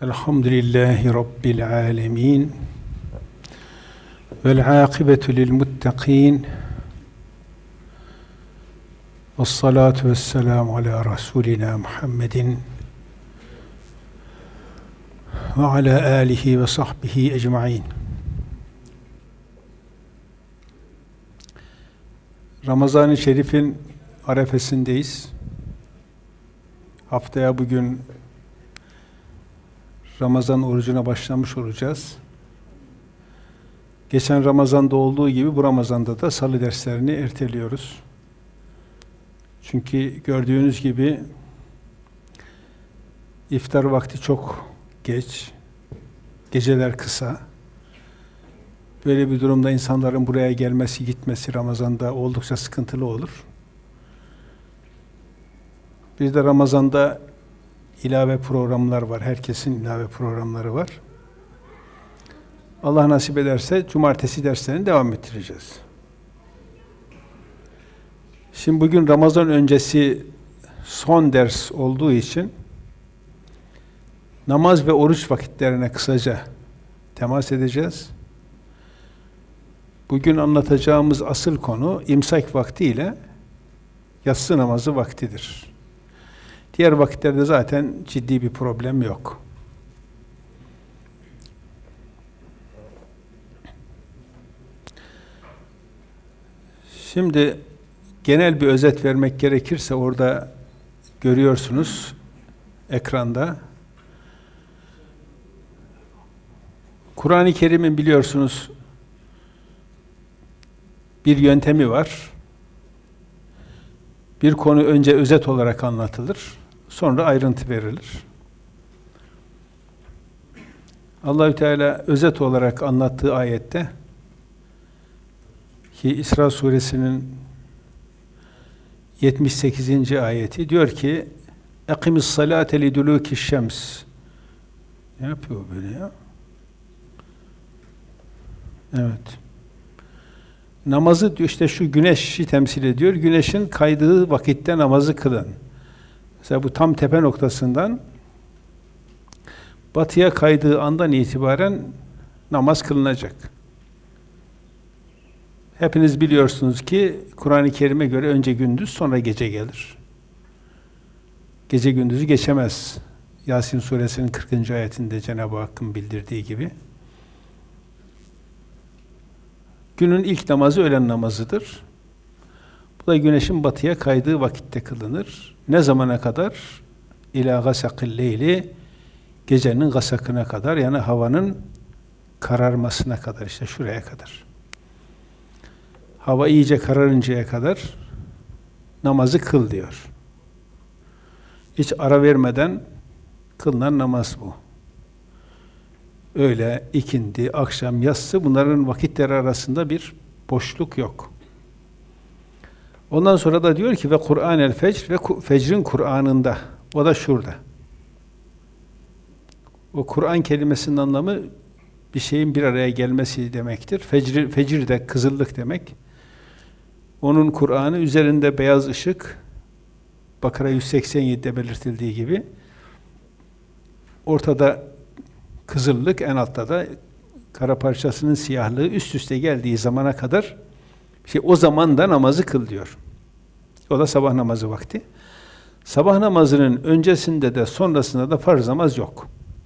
Elhamdülillahi Rabbil alemin. Vel âkıbetu lil muttaqin. Vessalatu vesselamu ala Rasulina Muhammedin ve ala alihi ve sahbihi ecmaîn. Ramazan-ı Şerif'in arefesindeyiz. Haftaya bugün Ramazan orucuna başlamış olacağız. Geçen Ramazan'da olduğu gibi bu Ramazan'da da salı derslerini erteliyoruz. Çünkü gördüğünüz gibi iftar vakti çok geç, geceler kısa. Böyle bir durumda insanların buraya gelmesi, gitmesi Ramazan'da oldukça sıkıntılı olur. Bir de Ramazan'da ilave programlar var. Herkesin ilave programları var. Allah nasip ederse cumartesi derslerini devam ettireceğiz. Şimdi bugün Ramazan öncesi son ders olduğu için namaz ve oruç vakitlerine kısaca temas edeceğiz. Bugün anlatacağımız asıl konu imsak vakti ile yatsı namazı vaktidir. Diğer vakitlerde zaten ciddi bir problem yok. Şimdi genel bir özet vermek gerekirse orada görüyorsunuz ekranda. Kur'an-ı Kerim'in biliyorsunuz bir yöntemi var. Bir konu önce özet olarak anlatılır, sonra ayrıntı verilir. Allahü Teala özet olarak anlattığı ayette ki İsra suresinin 78. ayeti diyor ki "Ekimis salate liduluki şems." Ne yapıyor böyle ya? Evet. Namazı işte şu güneşi temsil ediyor. Güneşin kaydığı vakitte namazı kılın. Mesela bu tam tepe noktasından batıya kaydığı andan itibaren namaz kılınacak. Hepiniz biliyorsunuz ki Kur'an-ı Kerim'e göre önce gündüz sonra gece gelir. Gece gündüzü geçemez. Yasin suresinin 40. ayetinde Cenab-ı Hakk'ın bildirdiği gibi. Günün ilk namazı öğlen namazıdır. Bu da güneşin batıya kaydığı vakitte kılınır. Ne zamana kadar? İlâ gasakil leyli, gecenin gasakına kadar, yani havanın kararmasına kadar, işte şuraya kadar. Hava iyice kararıncaya kadar namazı kıl diyor. Hiç ara vermeden kılınan namaz bu. Öğle, ikindi, akşam, yatsı, bunların vakitleri arasında bir boşluk yok. Ondan sonra da diyor ki ve Kur'anel fecr, ve fecrin Kur'an'ında. O da şurada. O Kur'an kelimesinin anlamı bir şeyin bir araya gelmesi demektir. Fecir de kızıllık demek. Onun Kur'an'ı üzerinde beyaz ışık, Bakara 187'de belirtildiği gibi, ortada kızıllık, en altta da kara parçasının siyahlığı üst üste geldiği zamana kadar o zaman da namazı kıl diyor. O da sabah namazı vakti. Sabah namazının öncesinde de sonrasında da farz namaz yok.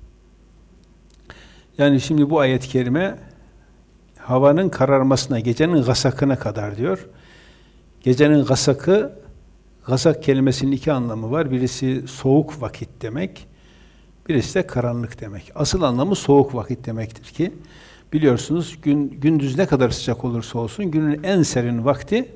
Yani şimdi bu ayet-i kerime havanın kararmasına, gecenin gasakına kadar diyor. Gecenin gasakı, gasak kelimesinin iki anlamı var. Birisi soğuk vakit demek, birisi de karanlık demek. Asıl anlamı soğuk vakit demektir ki, biliyorsunuz gündüz ne kadar sıcak olursa olsun, günün en serin vakti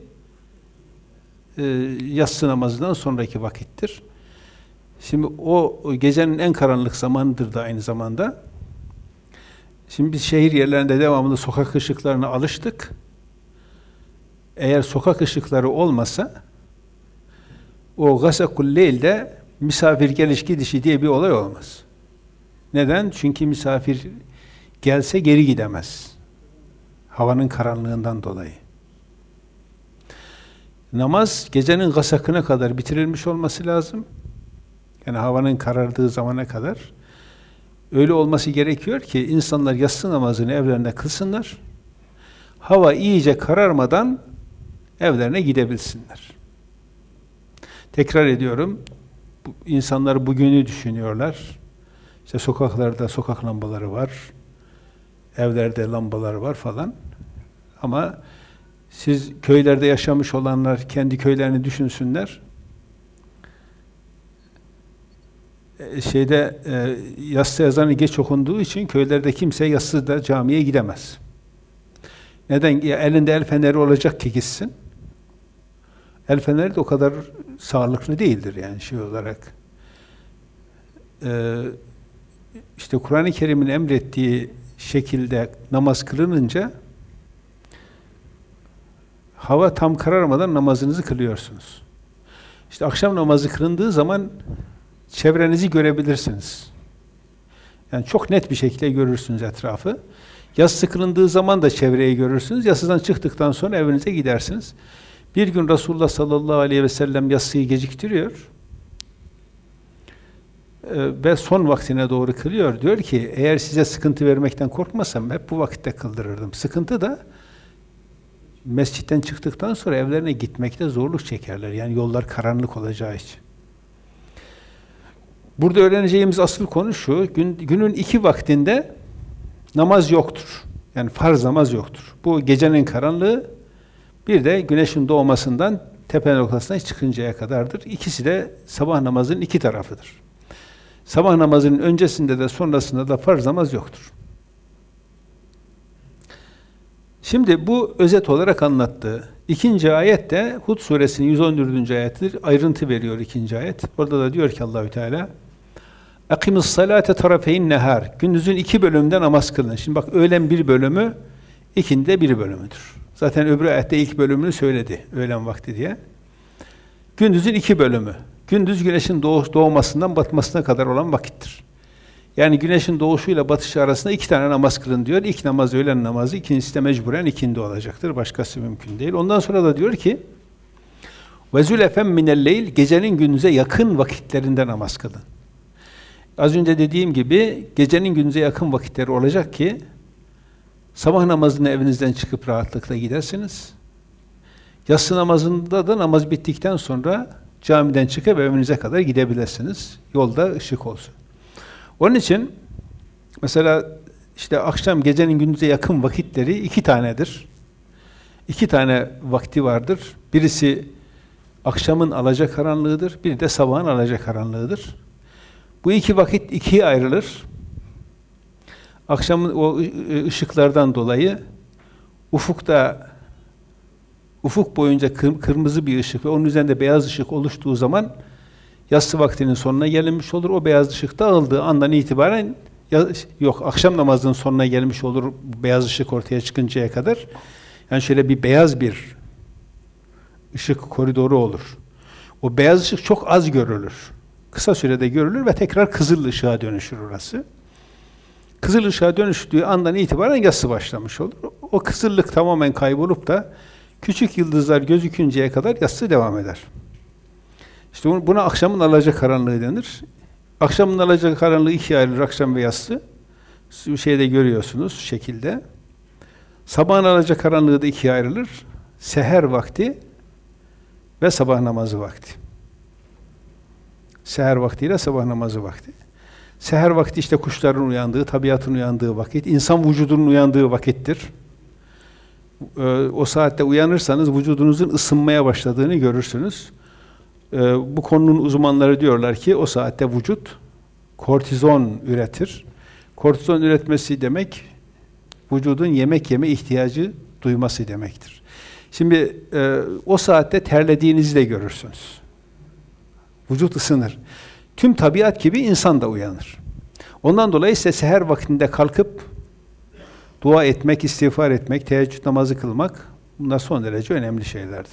yatsı namazından sonraki vakittir. Şimdi o gecenin en karanlık zamanıdır da aynı zamanda. Şimdi biz şehir yerlerinde devamlı sokak ışıklarına alıştık. Eğer sokak ışıkları olmasa, o gasakul leyl'de misafir geliş gidişi diye bir olay olmaz. Neden? Çünkü misafir gelse geri gidemez. Havanın karanlığından dolayı. Namaz gecenin gasakına kadar bitirilmiş olması lazım. Yani havanın karardığı zamana kadar. öyle olması gerekiyor ki insanlar yatsı namazını evlerinde kılsınlar. Hava iyice kararmadan evlerine gidebilsinler. Tekrar ediyorum, insanlar bugünü düşünüyorlar. İşte sokaklarda sokak lambaları var, evlerde lambalar var falan. Ama siz köylerde yaşamış olanlar kendi köylerini düşünsünler. Yatsı ezanı geç okunduğu için köylerde kimse yatsıda camiye gidemez. Neden? Ya elinde el feneri olacak ki gitsin. El feneri de o kadar sağlıklı değildir yani şey olarak. İşte Kur'an-ı Kerim'in emrettiği şekilde namaz kılınınca hava tam kararmadan namazınızı kılıyorsunuz. İşte akşam namazı kılındığı zaman çevrenizi görebilirsiniz. Yani çok net bir şekilde görürsünüz etrafı. Yatsı kılındığı zaman da çevreyi görürsünüz. Yatsıdan çıktıktan sonra evinize gidersiniz. Bir gün Resulullah sallallahu aleyhi ve sellem yatsıyı geciktiriyor. Ve son vaktine doğru kılıyor. Diyor ki, eğer size sıkıntı vermekten korkmasam hep bu vakitte kıldırırdım. Sıkıntı da mescitten çıktıktan sonra evlerine gitmekte zorluk çekerler. Yani yollar karanlık olacağı için. Burada öğreneceğimiz asıl konu şu, günün 2 vaktinde namaz yoktur. Yani farz namaz yoktur. Bu gecenin karanlığı, bir de güneşin doğmasından tepe noktasına çıkıncaya kadardır. İkisi de sabah namazının 2 tarafıdır. Sabah namazının öncesinde de sonrasında da farz namaz yoktur. Şimdi bu özet olarak anlattı. 2. ayet de Hud suresinin 114. ayetidir. Ayrıntı veriyor 2. ayet. Orada da diyor ki Allahü Teala: "Akimus salate tarafeyn nehar." Gündüzün 2 bölümünde namaz kılın. Şimdi bak, öğlen 1 bölümü, ikindi 1 bölümüdür. Zaten öbür ayette ilk bölümünü söyledi, öğlen vakti diye. Gündüzün 2 bölümü. Gündüz güneşin doğmasından batmasına kadar olan vakittir. Yani güneşin doğuşuyla batışı arasında 2 tane namaz kılın diyor. İlk namaz öğlen namazı, ikincisi de mecburen ikindi olacaktır. Başkası mümkün değil. Ondan sonra da diyor ki: "Ve zülefen minel-leyl." Gecenin gündüze yakın vakitlerinde namaz kılın. Az önce dediğim gibi gecenin gündüze yakın vakitleri olacak ki sabah namazını evinizden çıkıp rahatlıkla gidersiniz. Yatsı namazında da namaz bittikten sonra camiden çıkıp evinize kadar gidebilirsiniz. Yolda ışık olsun. Onun için mesela işte akşam gecenin gündüze yakın vakitleri 2 tanedir. 2 tane vakti vardır. Birisi akşamın alacakaranlığıdır, bir de sabahın alacakaranlığıdır. Bu 2 vakit 2'ye ayrılır. Akşamın o ışıklardan dolayı ufuk boyunca kırmızı bir ışık ve onun üzerinde beyaz ışık oluştuğu zaman yatsı vaktinin sonuna gelinmiş olur. O beyaz ışık dağıldığı andan itibaren akşam namazının sonuna gelmiş olur beyaz ışık ortaya çıkıncaya kadar. Yani şöyle bir beyaz bir ışık koridoru olur. O beyaz ışık çok az görülür. Kısa sürede görülür ve tekrar kızıl ışığa dönüşür orası. Kızıl ışığa dönüştüğü andan itibaren yatsı başlamış olur. O kızıllık tamamen kaybolup da küçük yıldızlar gözükünceye kadar yatsı devam eder. İşte buna akşamın alacakaranlığı denir. Akşamın alacakaranlığı 2'ye ayrılır, akşam ve yatsı. Şeyde görüyorsunuz şekilde. Sabahın alacakaranlığı da 2'ye ayrılır. Seher vakti ve sabah namazı vakti. Seher vaktiyle sabah namazı vakti. Seher vakti işte kuşların uyandığı, tabiatın uyandığı vakit, insan vücudunun uyandığı vakittir. O saatte uyanırsanız vücudunuzun ısınmaya başladığını görürsünüz. Bu konunun uzmanları diyorlar ki o saatte vücut kortizon üretir. Kortizon üretmesi demek vücudun yemek yeme ihtiyacı duyması demektir. Şimdi o saatte terlediğinizi de görürsünüz. Vücut ısınır. Tüm tabiat gibi insan da uyanır. Ondan dolayı ise seher vaktinde kalkıp dua etmek, istiğfar etmek, teheccüd namazı kılmak, bunlar son derece önemli şeylerdir.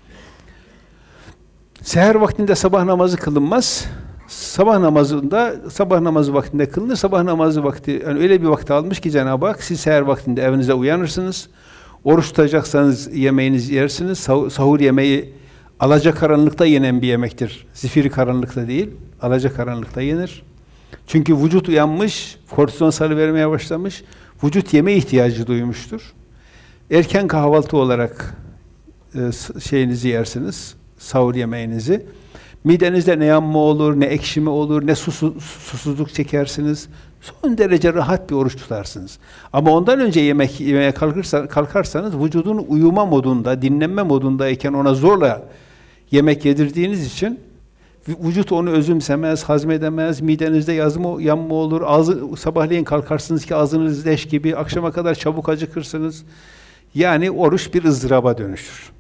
Seher vaktinde sabah namazı kılınmaz. Sabah namazı vaktinde kılınır. Sabah namazı vakti, yani öyle bir vakti almış ki Cenab-ı Hak, siz seher vaktinde evinize uyanırsınız. Oruç tutacaksanız yemeğinizi yersiniz. Sahur yemeği alacakaranlıkta yenen bir yemektir. Zifiri karanlıkta değil, alacakaranlıkta yenir. Çünkü vücut uyanmış, kortizon salıvermeye başlamış, vücut yeme ihtiyacı duymuştur. Erken kahvaltı olarak şeyinizi yersiniz, sahur yemeğinizi. Midenizde ne yanma olur, ne ekşime olur, ne susuzluk çekersiniz. Son derece rahat bir oruç tutarsınız. Ama ondan önce yemek yemeye kalkarsanız vücudun uyuma modunda, dinlenme modundayken ona zorla yemek yedirdiğiniz için vücut onu özümsemez, hazmedemez, midenizde yanma olur, sabahleyin kalkarsınız ki ağzınız leş gibi, akşama kadar çabuk acıkırsınız. Yani oruç bir ızdıraba dönüşür.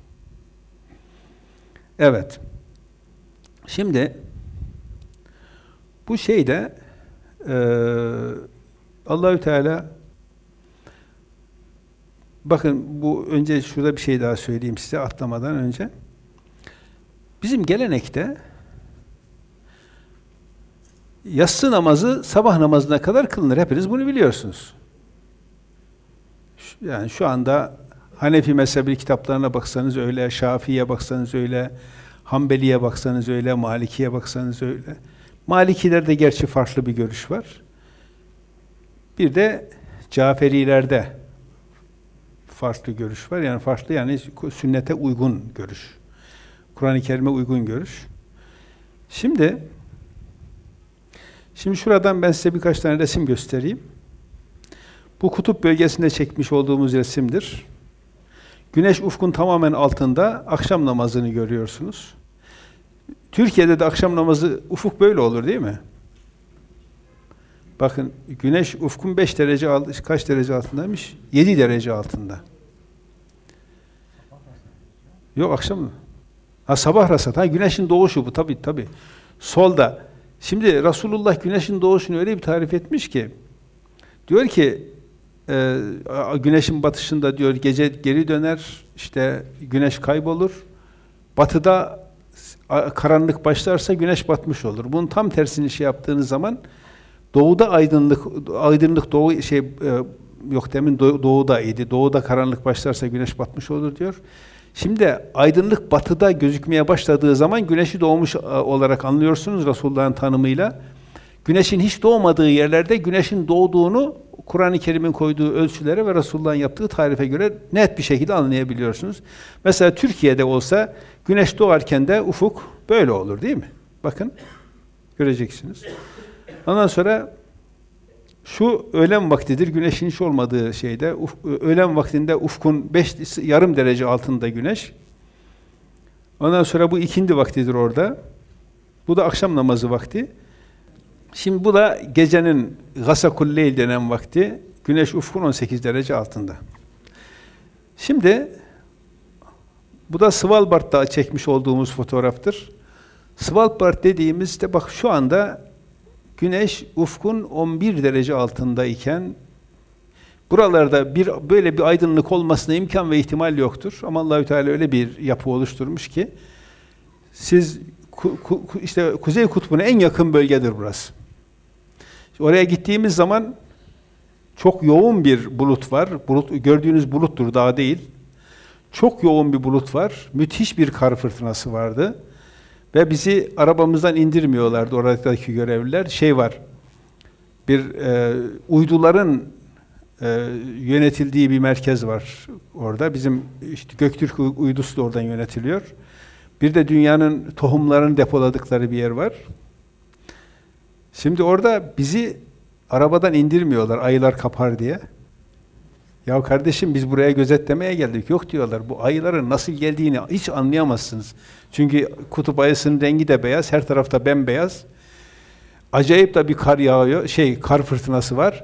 Evet. Şimdi bu şeyde Allahü Teala, bakın bu önce şurada bir şey daha söyleyeyim size atlamadan önce. Bizim gelenekte yatsı namazı sabah namazına kadar kılınır. Hepiniz bunu biliyorsunuz. Yani şu anda Hanefi mezhebi kitaplarına baksanız öyle, Şafii'ye baksanız öyle, Hanbeli'ye baksanız öyle, Maliki'ye baksanız öyle. Malikilerde gerçi farklı bir görüş var. Bir de Caferilerde farklı görüş var. Yani farklı, yani sünnete uygun görüş. Kur'an-ı Kerim'e uygun görüş. Şimdi şuradan ben size birkaç tane resim göstereyim. Bu kutup bölgesinde çekmiş olduğumuz resimdir. Güneş ufkun tamamen altında akşam namazını görüyorsunuz. Türkiye'de de akşam namazı ufuk böyle olur değil mi? Bakın güneş ufkun 5 derece kaç derece altındaymış? 7 derece altında. Yok akşam mı? Ha sabah rasat. Ha güneşin doğuşu bu tabii. Solda. Şimdi Resulullah güneşin doğuşunu öyle bir tarif etmiş ki diyor ki güneşin batışında diyor gece geri döner, işte güneş kaybolur. Batıda karanlık başlarsa güneş batmış olur. Bunun tam tersini yaptığınız zaman doğuda aydınlık doğu yok demin doğudaydı. Doğuda karanlık başlarsa güneş batmış olur diyor. Şimdi aydınlık batıda gözükmeye başladığı zaman güneşi doğmuş olarak anlıyorsunuz Resulullah'ın tanımıyla. Güneşin hiç doğmadığı yerlerde güneşin doğduğunu Kur'an-ı Kerim'in koyduğu ölçülere ve Resulullah'ın yaptığı tarife göre net bir şekilde anlayabiliyorsunuz. Mesela Türkiye'de olsa güneş doğarken de ufuk böyle olur değil mi? Bakın göreceksiniz. Ondan sonra şu öğlen vaktidir, güneşin hiç olmadığı şeyde, öğlen vaktinde ufkun yarım derece altında güneş. Ondan sonra bu ikindi vaktidir orada. Bu da akşam namazı vakti. Şimdi bu da gecenin gasakul leyl denen vakti. Güneş ufkun 18 derece altında. Şimdi bu da Svalbard'da çekmiş olduğumuz fotoğraftır. Svalbard dediğimizde bak şu anda güneş ufkun 11 derece altındayken buralarda böyle bir aydınlık olmasına imkan ve ihtimal yoktur. Ama Allahü Teala öyle bir yapı oluşturmuş ki siz işte Kuzey Kutbu'na en yakın bölgedir burası. Oraya gittiğimiz zaman çok yoğun bir bulut var. Gördüğünüz buluttur, dağ değil. Çok yoğun bir bulut var. Müthiş bir kar fırtınası vardı. Ve bizi arabamızdan indirmiyorlardı oradaki görevliler. Var, uyduların yönetildiği bir merkez var orada. Bizim işte Göktürk uydusu da oradan yönetiliyor. Bir de dünyanın tohumlarını depoladıkları bir yer var. Şimdi orada bizi arabadan indirmiyorlar, ayılar kapar diye. Ya kardeşim biz buraya gözetlemeye geldik. Yok diyorlar, bu ayıların nasıl geldiğini hiç anlayamazsınız. Çünkü kutup ayısının rengi de beyaz, her tarafta bembeyaz. Acayip da bir kar yağıyor, kar fırtınası var.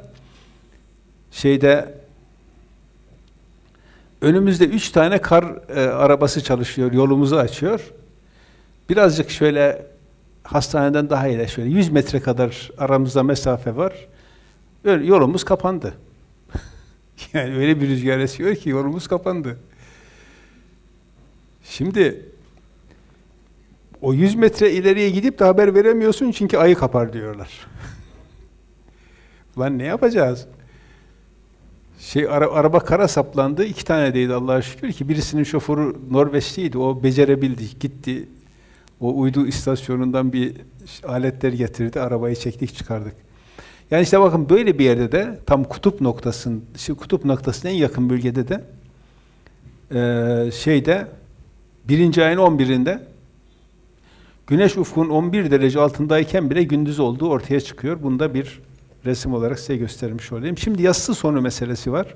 Önümüzde 3 tane kar arabası çalışıyor, yolumuzu açıyor. Birazcık şöyle hastaneden daha ileri, şöyle 100 metre kadar aramızda mesafe var. Yolumuz kapandı. Yani öyle bir rüzgar esiyor ki yolumuz kapandı. Şimdi o 100 metre ileriye gidip de haber veremiyorsun çünkü ayı kapar diyorlar. Lan ne yapacağız? Araba kara saplandı. 2 taneydi Allah'a şükür ki birisinin şoförü Norveçliydi. O becerebildi. Gitti. O uydu istasyonundan bir aletler getirdi, arabayı çektik çıkardık. Yani işte bakın böyle bir yerde de tam kutup noktasına en yakın bölgede de birinci ayın 11'inde Güneş ufkun 11 derece altındayken bile gündüz olduğu ortaya çıkıyor. Bunu da bir resim olarak size göstermiş olayım. Şimdi yassı sonu meselesi var.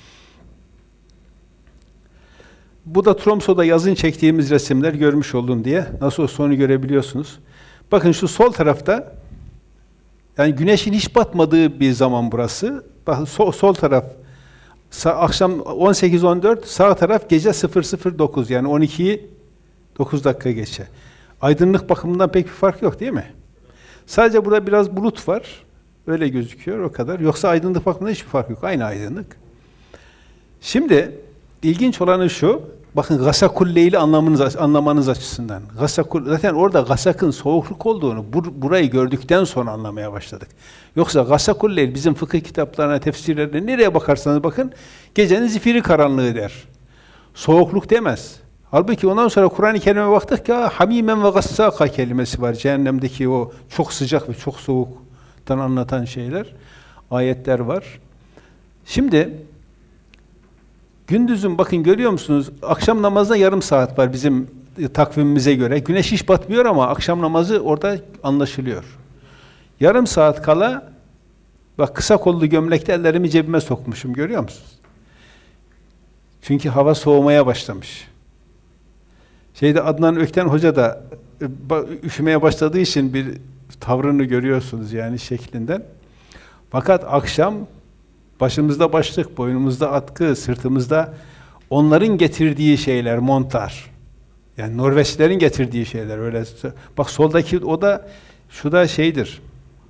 Bu da Tromso'da yazın çektiğimiz resimler, görmüş olun diye. Nasıl o sonu görebiliyorsunuz. Bakın şu sol tarafta, yani güneşin hiç batmadığı bir zaman burası. Bakın sol taraf akşam 18-14, sağ taraf gece 009, yani 12'yi 9 dakika geçe. Aydınlık bakımından pek bir fark yok değil mi? Sadece burada biraz bulut var. Öyle gözüküyor, o kadar. Yoksa aydınlık bakımından hiçbir fark yok. Aynı aydınlık. Şimdi ilginç olanı şu, bakın Gasakul Leyl'i anlamanız açısından. Zaten orada Gasak'ın soğukluk olduğunu burayı gördükten sonra anlamaya başladık. Yoksa Gasakul Leyl bizim fıkıh kitaplarına, tefsirlerine nereye bakarsanız bakın, gecenin zifiri karanlığı der. Soğukluk demez. Halbuki ondan sonra Kur'an-ı Kerim'e baktık ya, hamimen ve gassaka kelimesi var. Cehennemdeki o çok sıcak ve çok soğuktan anlatan şeyler, ayetler var. Şimdi gündüzün, bakın görüyor musunuz? Akşam namazına yarım saat var bizim takvimimize göre. Güneş hiç batmıyor ama akşam namazı orada anlaşılıyor. Yarım saat kala, bak kısa kollu gömlekte ellerimi cebime sokmuşum, görüyor musunuz? Çünkü hava soğumaya başlamış. Adnan Ökten Hoca da üşümeye başladığı için bir tavrını görüyorsunuz yani şeklinden. Fakat akşam başımızda başlık, boynumuzda atkı, sırtımızda onların getirdiği şeyler, montlar. Yani Norveçlilerin getirdiği şeyler öyle. Bak soldaki o da, şu da şeydir.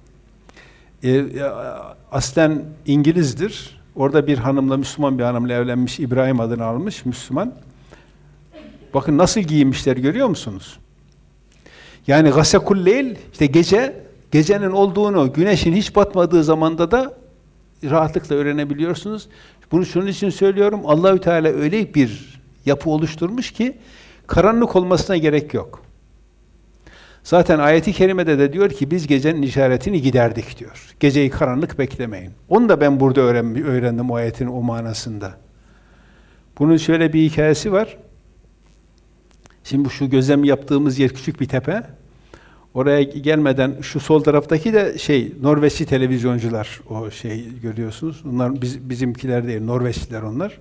Aslen İngilizdir. Orada bir hanımla, Müslüman bir hanımla evlenmiş, İbrahim adını almış, Müslüman. Bakın nasıl giyinmişler, görüyor musunuz? Yani Gasakul Leyl, işte gecenin olduğunu, güneşin hiç batmadığı zamanda da rahatlıkla öğrenebiliyorsunuz. Bunu şunun için söylüyorum, Allahü Teala öyle bir yapı oluşturmuş ki karanlık olmasına gerek yok. Zaten ayeti kerimede de diyor ki biz gecenin işaretini giderdik diyor. Geceyi karanlık beklemeyin. Onu da ben burada öğrendim o ayetin o manasında. Bunun şöyle bir hikayesi var. Şimdi şu gözlem yaptığımız yer küçük bir tepe. Oraya gelmeden şu sol taraftaki de Norveçli televizyoncular, o görüyorsunuz. Bunlar bizimkiler değil, Norveçliler onlar.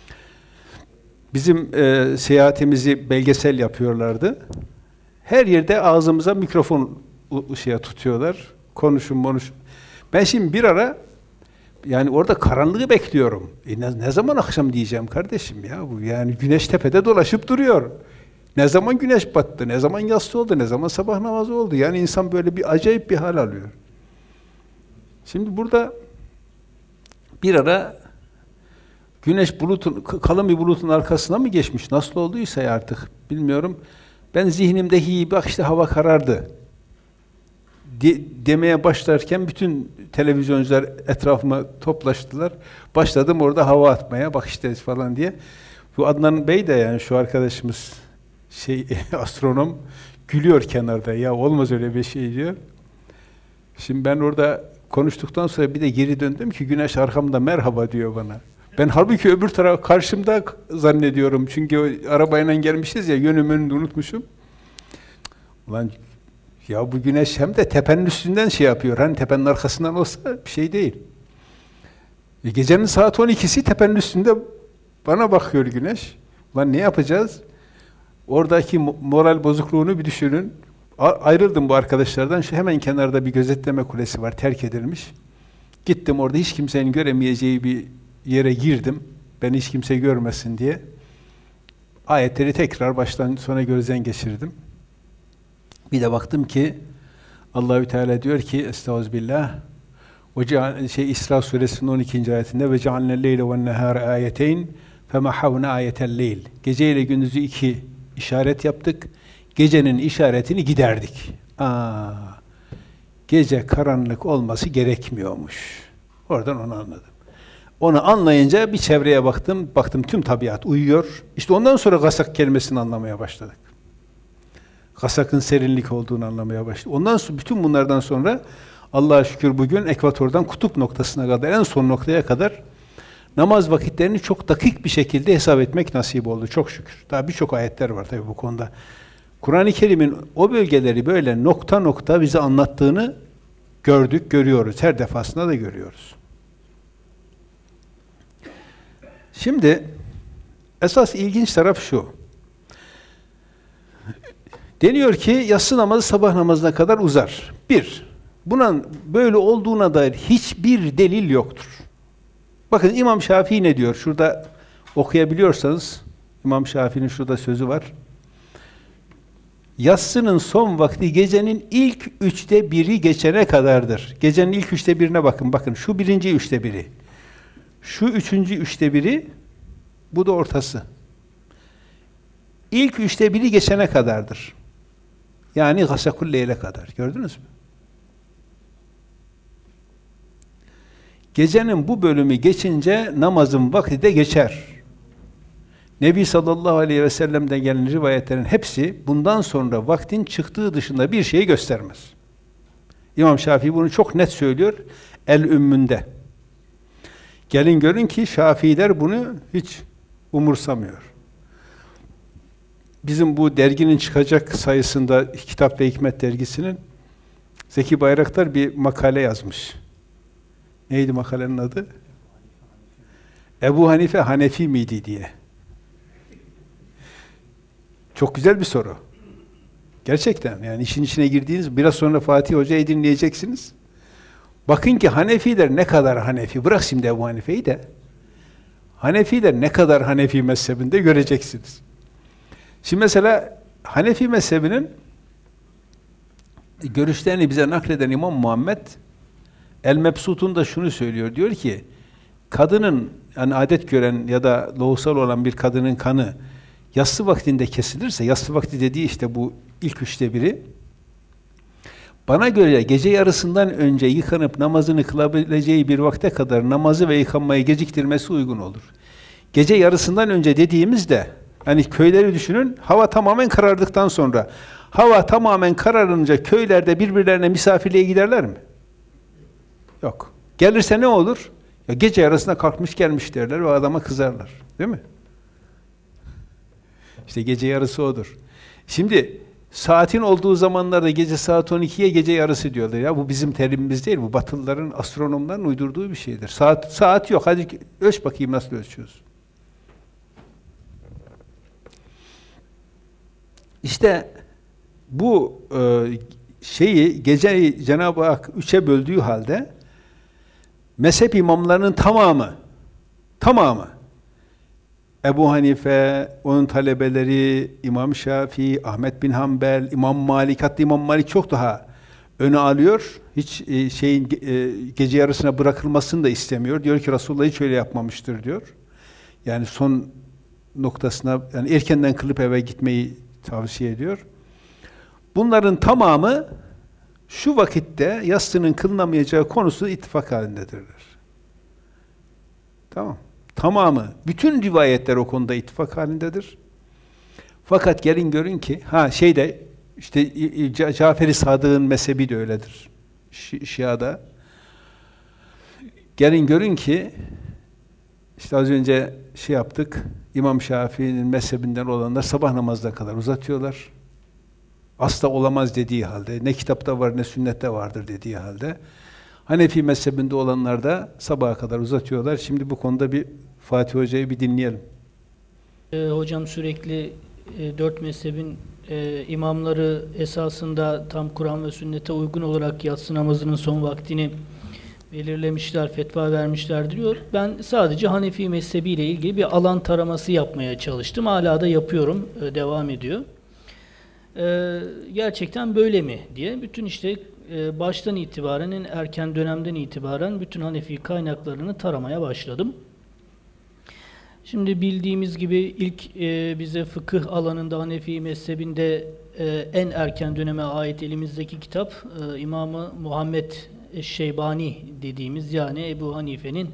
Bizim seyahatimizi belgesel yapıyorlardı. Her yerde ağzımıza mikrofon tutuyorlar. Konuşun. Ben şimdi bir ara, yani orada karanlığı bekliyorum. Ne zaman akşam diyeceğim kardeşim ya bu, yani güneş tepede dolaşıp duruyor. Ne zaman güneş battı, ne zaman yatsı oldu, ne zaman sabah namazı oldu. Yani insan böyle bir acayip bir hal alıyor. Şimdi burada bir ara güneş kalın bir bulutun arkasına mı geçmiş, nasıl olduysa artık bilmiyorum. Ben zihnimdeki bak işte hava karardı demeye başlarken bütün televizyoncular etrafıma toplaştılar. Başladım orada hava atmaya, bak işte falan diye. Bu Adnan Bey de, yani şu arkadaşımız astronom, gülüyor kenarda. Ya olmaz öyle bir şey diyor. Şimdi ben orada konuştuktan sonra bir de geri döndüm ki güneş arkamda merhaba diyor bana. Ben halbuki öbür taraf karşımda zannediyorum. Çünkü arabayla gelmişiz ya, yönümü unutmuşum. Ulan ya bu güneş hem de tepenin üstünden yapıyor. Hani tepenin arkasından olsa bir şey değil. Gecenin saat 12'si tepenin üstünde bana bakıyor güneş. Ulan ne yapacağız? Oradaki moral bozukluğunu bir düşünün. Ayrıldım bu arkadaşlardan. Şu hemen kenarda bir gözetleme kulesi var, terk edilmiş. Gittim orada, hiç kimsenin göremeyeceği bir yere girdim. Ben hiç kimse görmesin diye. Ayetleri tekrar baştan sona gözden geçirdim. Bir de baktım ki Allahü Teala diyor ki Estağfirullah. İsra suresinin 12. ayetinde ve cealnel leyle ve'n nehâre ayeteyn femahhavna ayetel leyl. Gece ile gündüzü iki işaret yaptık. Gecenin işaretini giderdik. Gece karanlık olması gerekmiyormuş. Oradan onu anladım. Onu anlayınca bir çevreye baktım. Baktım tüm tabiat uyuyor. İşte ondan sonra gasak kelimesini anlamaya başladık. Gasak'ın serinlik olduğunu anlamaya başladı. Ondan sonra, bütün bunlardan sonra Allah'a şükür bugün ekvatordan kutup noktasına kadar, en son noktaya kadar namaz vakitlerini çok dakik bir şekilde hesap etmek nasip oldu. Çok şükür. Daha birçok ayetler var tabii bu konuda. Kur'an-ı Kerim'in o bölgeleri böyle nokta nokta bize anlattığını gördük, görüyoruz. Her defasında da görüyoruz. Şimdi esas ilginç taraf şu. Deniyor ki yatsı namazı sabah namazına kadar uzar. Bir, bunun böyle olduğuna dair hiçbir delil yoktur. Bakın İmam Şafii ne diyor? Şurada okuyabiliyorsanız, İmam Şafii'nin şurada sözü var. Yatsının son vakti gecenin ilk 1/3 geçene kadardır. Gecenin ilk 1/3'e bakın. Bakın şu birinci 1/3. Şu üçüncü 1/3, bu da ortası. İlk 1/3 geçene kadardır. Yani Gasakul Leyl'e kadar. Gördünüz mü? Gecenin bu bölümü geçince namazın vakti de geçer. Nebi sallallahu aleyhi ve sellem'den gelen rivayetlerin hepsi bundan sonra vaktin çıktığı dışında bir şeyi göstermez. İmam Şafii bunu çok net söylüyor. El-Ümmünde. Gelin görün ki Şafiiler bunu hiç umursamıyor. Bizim bu derginin çıkacak sayısında, Kitap ve Hikmet dergisinin, Zeki Bayraktar bir makale yazmış. Neydi makalenin adı? Ebu Hanife Hanefi miydi diye. Çok güzel bir soru. Gerçekten yani işin içine girdiğiniz, biraz sonra Fatih Hoca'yı dinleyeceksiniz. Bakın ki Hanefiler ne kadar Hanefi, bırak şimdi Ebu Hanife'yi de, Hanefiler ne kadar Hanefi mezhebinde göreceksiniz. Şimdi mesela Hanefi mezhebinin görüşlerini bize nakleden İmam Muhammed El-Mebsut'un da şunu söylüyor. Diyor ki kadının, yani adet gören ya da loğusal olan bir kadının kanı yatsı vaktinde kesilirse, yatsı vakti dediği işte bu ilk 1/3, bana göre gece yarısından önce yıkanıp namazını kılabileceği bir vakte kadar namazı ve yıkanmayı geciktirmesi uygun olur. Gece yarısından önce dediğimizde, hani köyleri düşünün, hava tamamen karardıktan sonra. Hava tamamen kararınca köylerde birbirlerine misafirliğe giderler mi? Yok. Gelirse ne olur? Ya gece yarısına kalkmış gelmiş derler ve adama kızarlar. Değil mi? İşte gece yarısı odur. Şimdi saatin olduğu zamanlarda gece saat 12'ye gece yarısı diyorlar. Ya bu bizim terimimiz değil. Bu Batılıların, astronomların uydurduğu bir şeydir. Saat yok. Hadi ölç bakayım nasıl ölçüyoruz. İşte bu şeyi, geceyi Cenab-ı Hak 3'e böldüğü halde mezhep imamlarının tamamı Ebu Hanife, onun talebeleri, İmam Şafii, Ahmet bin Hanbel, İmam Malik, hatta İmam Malik çok daha öne alıyor. Hiç gece yarısına bırakılmasını da istemiyor. Diyor ki Resulullah hiç öyle yapmamıştır diyor. Yani son noktasına, yani erkenden kılıp eve gitmeyi tavsiye ediyor. Bunların tamamı şu vakitte yatsının kılınamayacağı konusu ittifak halindedirler. Tamam. Tamamı, bütün rivayetler o konuda ittifak halindedir. Fakat gelin görün ki, işte Cafer-i Sadık'ın mezhebi de öyledir. Şia'da. Gelin görün ki, işte az önce yaptık, İmam Şafii'nin mezhebinden olanlar sabah namazına kadar uzatıyorlar. Asla olamaz dediği halde, ne kitapta var ne sünnette vardır dediği halde. Hanefi mezhebinde olanlar da sabaha kadar uzatıyorlar. Şimdi bu konuda bir Fatih Hoca'yı bir dinleyelim. Hocam sürekli 4 mezhebin imamları esasında tam Kur'an ve sünnete uygun olarak yatsı namazının son vaktini belirlemişler, fetva vermişler diyor. Ben sadece Hanefi mezhebiyle ilgili bir alan taraması yapmaya çalıştım. Hala da yapıyorum, devam ediyor. Gerçekten böyle mi diye bütün işte baştan itibaren, en erken dönemden itibaren bütün Hanefi kaynaklarını taramaya başladım. Şimdi bildiğimiz gibi ilk bize fıkıh alanında Hanefi mezhebinde en erken döneme ait elimizdeki kitap İmam-ı Muhammed Şeybani dediğimiz, yani Ebu Hanife'nin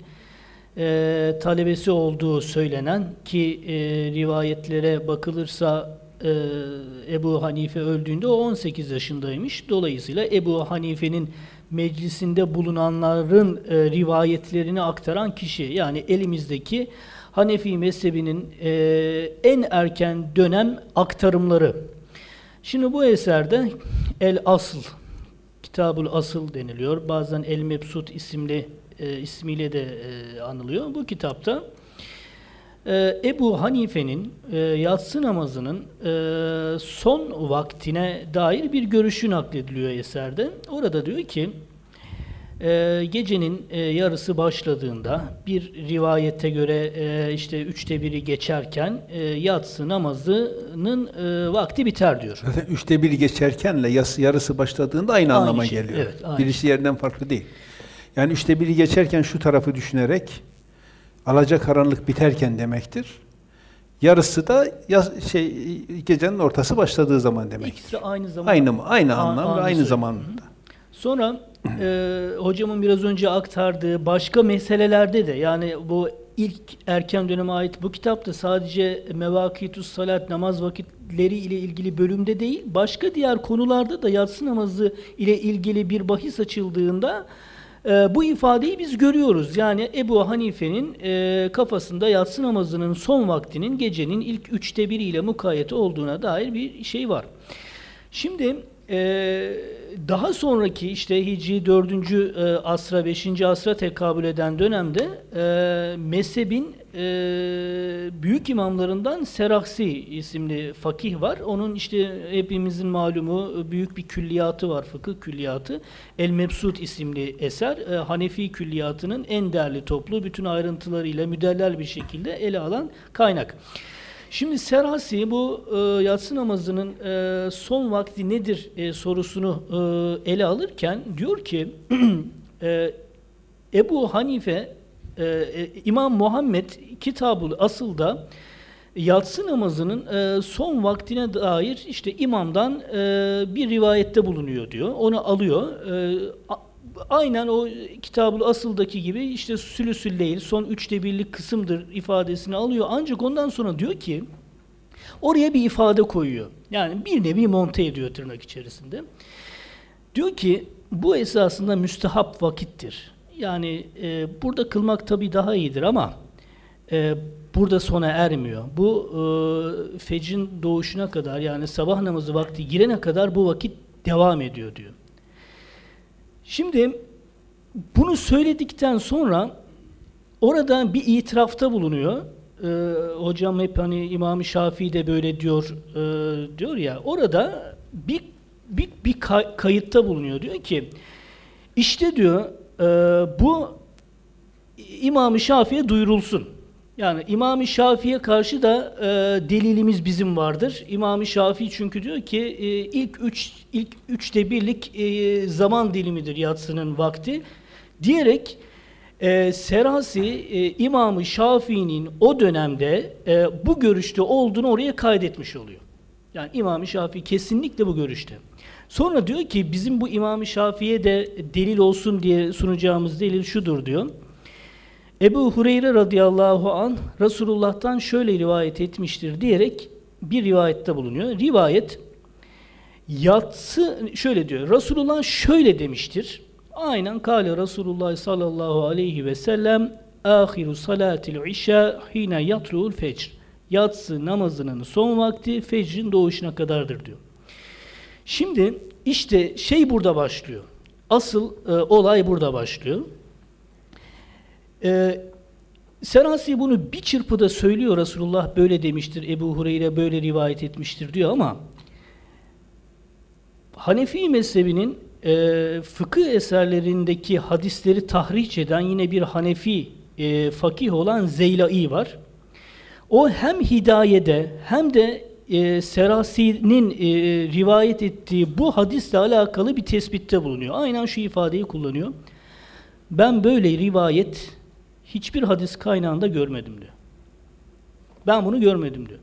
talebesi olduğu söylenen, ki rivayetlere bakılırsa Ebu Hanife öldüğünde o 18 yaşındaymış. Dolayısıyla Ebu Hanife'nin meclisinde bulunanların rivayetlerini aktaran kişi. Yani elimizdeki Hanefi mezhebinin en erken dönem aktarımları. Şimdi bu eserde El Asl, Kitabul Asıl deniliyor. Bazen El Mebsut ismiyle de anılıyor. Bu kitapta Ebu Hanife'nin yatsı namazının son vaktine dair bir görüşü naklediliyor eserde. Orada diyor ki gecenin yarısı başladığında bir rivayete göre işte 1/3'ü geçerken yatsı namazının vakti biter diyor. Zaten 1/3 geçerkenle yarısı başladığında aynı anlama şey, geliyor. evet, aynı Birisi yerden farklı değil. Yani 1/3 geçerken şu tarafı düşünerek alacakaranlık biterken demektir. Yarısı da gecenin ortası başladığı zaman demektir. İkisi aynı zaman. Aynı anlam ve aynı zamanda. Sonra hocamın biraz önce aktardığı başka meselelerde de, yani bu ilk erken döneme ait bu kitapta sadece mevakitus salat, namaz vakitleri ile ilgili bölümde değil, başka diğer konularda da yatsı namazı ile ilgili bir bahis açıldığında bu ifadeyi biz görüyoruz. Yani Ebu Hanife'nin kafasında yatsı namazının son vaktinin gecenin ilk 1/3 ile mukayyet olduğuna dair bir şey var. Şimdi daha sonraki işte Hicri 4. asra 5. asra tekabül eden dönemde mezhebin büyük imamlarından Seraksi isimli fakih var. Onun işte hepimizin malumu büyük bir külliyatı var, fıkıh külliyatı. El Mebsut isimli eser Hanefi külliyatının en değerli toplu, bütün ayrıntılarıyla müdellel bir şekilde ele alan kaynak. Şimdi Serhasi bu yatsı namazının son vakti nedir sorusunu ele alırken diyor ki Ebu Hanife, İmam Muhammed Kitabul Asıl'da yatsı namazının son vaktine dair işte imamdan bir rivayette bulunuyor diyor. Onu alıyor. Aynen o Kitabul Asıl'daki gibi işte sülüsül leyl, son 1/3'lik kısımdır ifadesini alıyor. Ancak ondan sonra diyor ki oraya bir ifade koyuyor. Yani bir nevi monte ediyor tırnak içerisinde. Diyor ki bu esasında müstehap vakittir. Yani burada kılmak tabii daha iyidir ama burada sona ermiyor. Bu fecrin doğuşuna kadar, yani sabah namazı vakti girene kadar bu vakit devam ediyor diyor. Şimdi bunu söyledikten sonra orada bir itirafta bulunuyor. Hocam hep hani İmam-ı Şafii de böyle diyor diyor ya, orada bir kayıtta bulunuyor. Diyor ki işte diyor bu İmam-ı Şafii'ye duyurulsun. Yani İmam-ı Şafii'ye karşı da delilimiz bizim vardır. İmam-ı Şafii çünkü diyor ki ilk 1/3'te birlik zaman dilimidir yatsının vakti diyerek Serhasi İmam-ı Şafii'nin o dönemde bu görüşte olduğunu oraya kaydetmiş oluyor. Yani İmam-ı Şafii kesinlikle bu görüşte. Sonra diyor ki bizim bu İmam-ı Şafii'ye de delil olsun diye sunacağımız delil şudur diyor. Ebu Hureyre radıyallahu anh Resulullah'tan şöyle rivayet etmiştir diyerek bir rivayette bulunuyor. Rivayet yatsı şöyle diyor. Resulullah şöyle demiştir. Aynen kâle Resulullah sallallahu aleyhi ve sellem âhiru salâtil işâ hîne yatlu'ul fecr. Yatsı namazının son vakti fecrin doğuşuna kadardır diyor. Şimdi işte şey burada başlıyor. Asıl olay burada başlıyor. Serhasi bunu bir çırpıda söylüyor. Resulullah böyle demiştir, Ebu Hureyre böyle rivayet etmiştir diyor ama Hanefi mezhebinin fıkıh eserlerindeki hadisleri tahriş eden yine bir Hanefi fakih olan Zeylai var. O hem hidayede hem de Serhasi'nin rivayet ettiği bu hadisle alakalı bir tespitte bulunuyor. Aynen şu ifadeyi kullanıyor. Ben böyle rivayet hiçbir hadis kaynağında görmedim diyor. Ben bunu görmedim diyor.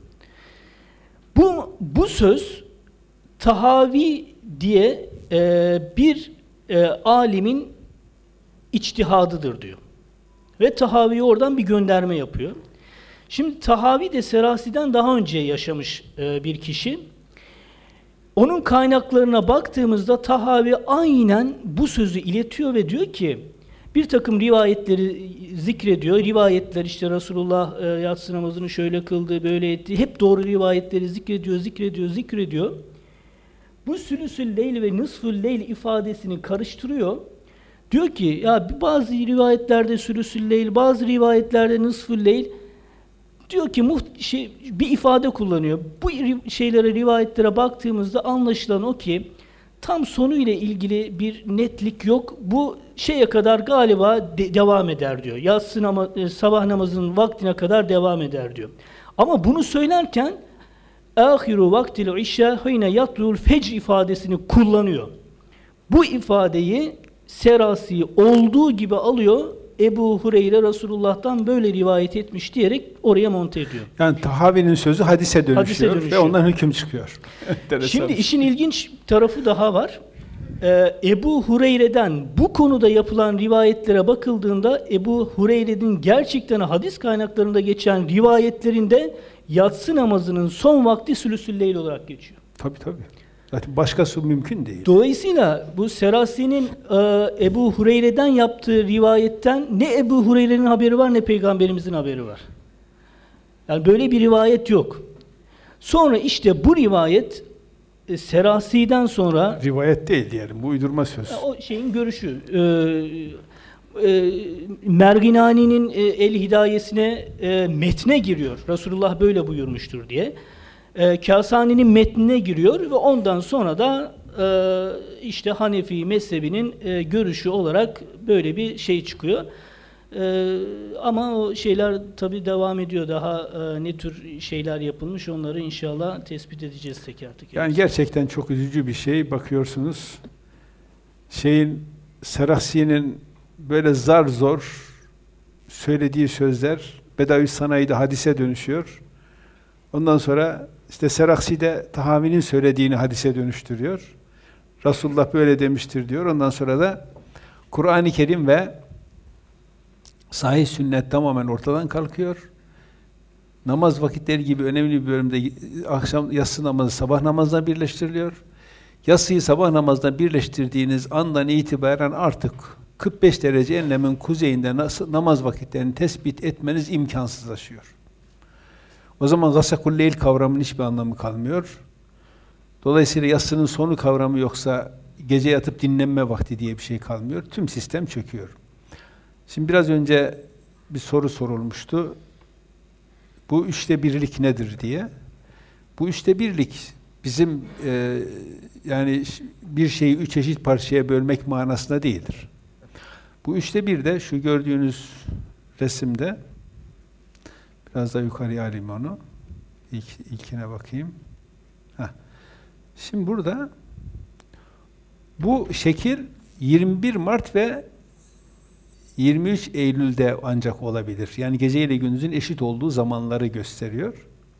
Bu söz Tahavi diye bir alimin içtihadıdır diyor. Ve Tahavi oradan bir gönderme yapıyor. Şimdi Tahavi de Serasi'den daha önce yaşamış bir kişi. Onun kaynaklarına baktığımızda Tahavi aynen bu sözü iletiyor ve diyor ki, bir takım rivayetleri zikrediyor. Rivayetler işte Resulullah yatsı namazını şöyle kıldı, böyle etti. Hep doğru rivayetleri zikrediyor. Bu sülüsül leyl ve nısfül leyl ifadesini karıştırıyor. Diyor ki ya bazı rivayetlerde sülüsül leyl, bazı rivayetlerde nısfül leyl. Diyor ki bir ifade kullanıyor. Bu şeylere, rivayetlere baktığımızda anlaşılan o ki tam sonuyla ilgili bir netlik yok. Bu şeye kadar galiba devam eder diyor. Sabah namazının vaktine kadar devam eder diyor. Ama bunu söylerken ahiru vaktil işe hine yatlul fecr ifadesini kullanıyor. Bu ifadeyi Serasi olduğu gibi alıyor. Ebu Hureyre Resulullah'tan böyle rivayet etmiş diyerek oraya monte ediyor. Yani Tahavi'nin sözü hadise dönüşüyor ve ondan hüküm çıkıyor. Şimdi işin ilginç tarafı daha var. Ebu Hureyre'den bu konuda yapılan rivayetlere bakıldığında Ebu Hureyre'nin gerçekten hadis kaynaklarında geçen rivayetlerinde yatsı namazının son vakti sülüsül-leyl olarak geçiyor. Tabii. Zaten başkası mümkün değil. Dolayısıyla bu Serasi'nin Ebu Hureyre'den yaptığı rivayetten ne Ebu Hureyre'nin haberi var ne Peygamberimizin haberi var. Yani böyle bir rivayet yok. Sonra işte bu rivayet Serasi'den sonra... Rivayet değil diyelim, bu uydurma söz. O şeyin görüşü. Merginani'nin El-Hidayesine metne giriyor. Resulullah böyle buyurmuştur diye. Kâsani'nin metnine giriyor ve ondan sonra da işte Hanefi mezhebinin görüşü olarak böyle bir şey çıkıyor. Ama o şeyler tabii devam ediyor. Daha ne tür şeyler yapılmış onları inşallah tespit edeceğiz teker teker. Yani gerçekten çok üzücü bir şey. Bakıyorsunuz Serasi'nin böyle zar zor söylediği sözler Bedavi sanayide hadise dönüşüyor. Ondan sonra işte Serasi de Tahavi'nin söylediğini hadise dönüştürüyor. Resulullah böyle demiştir diyor. Ondan sonra da Kur'an-ı Kerim ve sahih sünnet tamamen ortadan kalkıyor. Namaz vakitleri gibi önemli bir bölümde yatsı namazı sabah namazına birleştiriliyor. Yatsıyı sabah namazına birleştirdiğiniz andan itibaren artık 45 derece enlemin kuzeyinde namaz vakitlerini tespit etmeniz imkansızlaşıyor. O zaman gasakul leyl kavramının hiçbir anlamı kalmıyor. Dolayısıyla yatsının sonu kavramı yoksa gece yatıp dinlenme vakti diye bir şey kalmıyor. Tüm sistem çöküyor. Şimdi biraz önce bir soru sorulmuştu. Bu 3'te 1'lik nedir diye. Bu 3'te 1'lik bizim yani bir şeyi 3 eşit parçaya bölmek manasında değildir. Bu 3'te 1 de şu gördüğünüz resimde, biraz daha yukarıya alayım onu. İlkine bakayım. Şimdi burada bu şekil 21 Mart ve 23 Eylül'de ancak olabilir. Yani gece ile gündüzün eşit olduğu zamanları gösteriyor.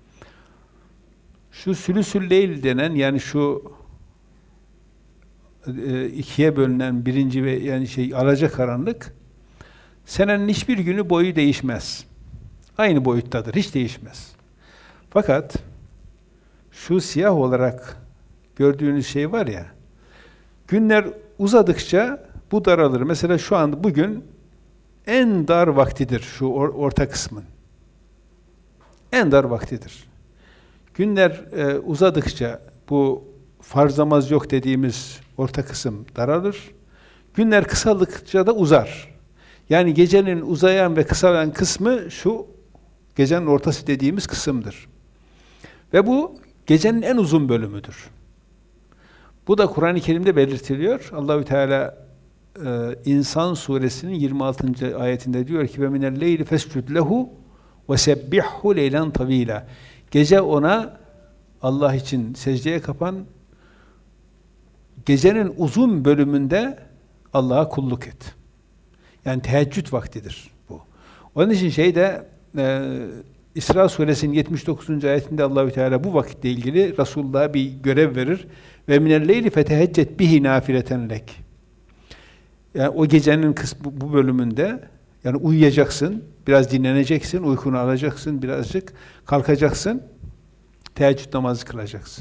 Şu sülüsül leyl denen, yani şu ikiye bölünen birinci ve yani alacakaranlık senenin hiçbir günü boyu değişmez. Aynı boyuttadır, hiç değişmez. Fakat şu siyah olarak gördüğünüz şey var ya, günler uzadıkça bu daralır. Mesela şu anda bugün en dar vaktidir şu orta kısmın. En dar vaktidir. Günler uzadıkça bu farz namaz yok dediğimiz orta kısım daralır. Günler kısaldıkça da uzar. Yani gecenin uzayan ve kısalan kısmı şu gecenin ortası dediğimiz kısımdır. Ve bu gecenin en uzun bölümüdür. Bu da Kur'an-ı Kerim'de belirtiliyor. Allahü Teala İnsan suresinin 26. ayetinde diyor ki: "Ve minel leyli fescud lehu ve sebbihhu leylen tavila." Gece ona Allah için secdeye kapan, gecenin uzun bölümünde Allah'a kulluk et. Yani teheccüd vaktidir bu. Onun için İsra suresinin 79. ayetinde Allahü Teala bu vakitle ilgili Resulullah'a bir görev verir. Ve minel leyli feteheccet bihi nafileten lek. Yani o gecenin bu bölümünde, yani uyuyacaksın, Biraz dinleneceksin, uykunu alacaksın birazcık, kalkacaksın, teheccüd namazı kılacaksın.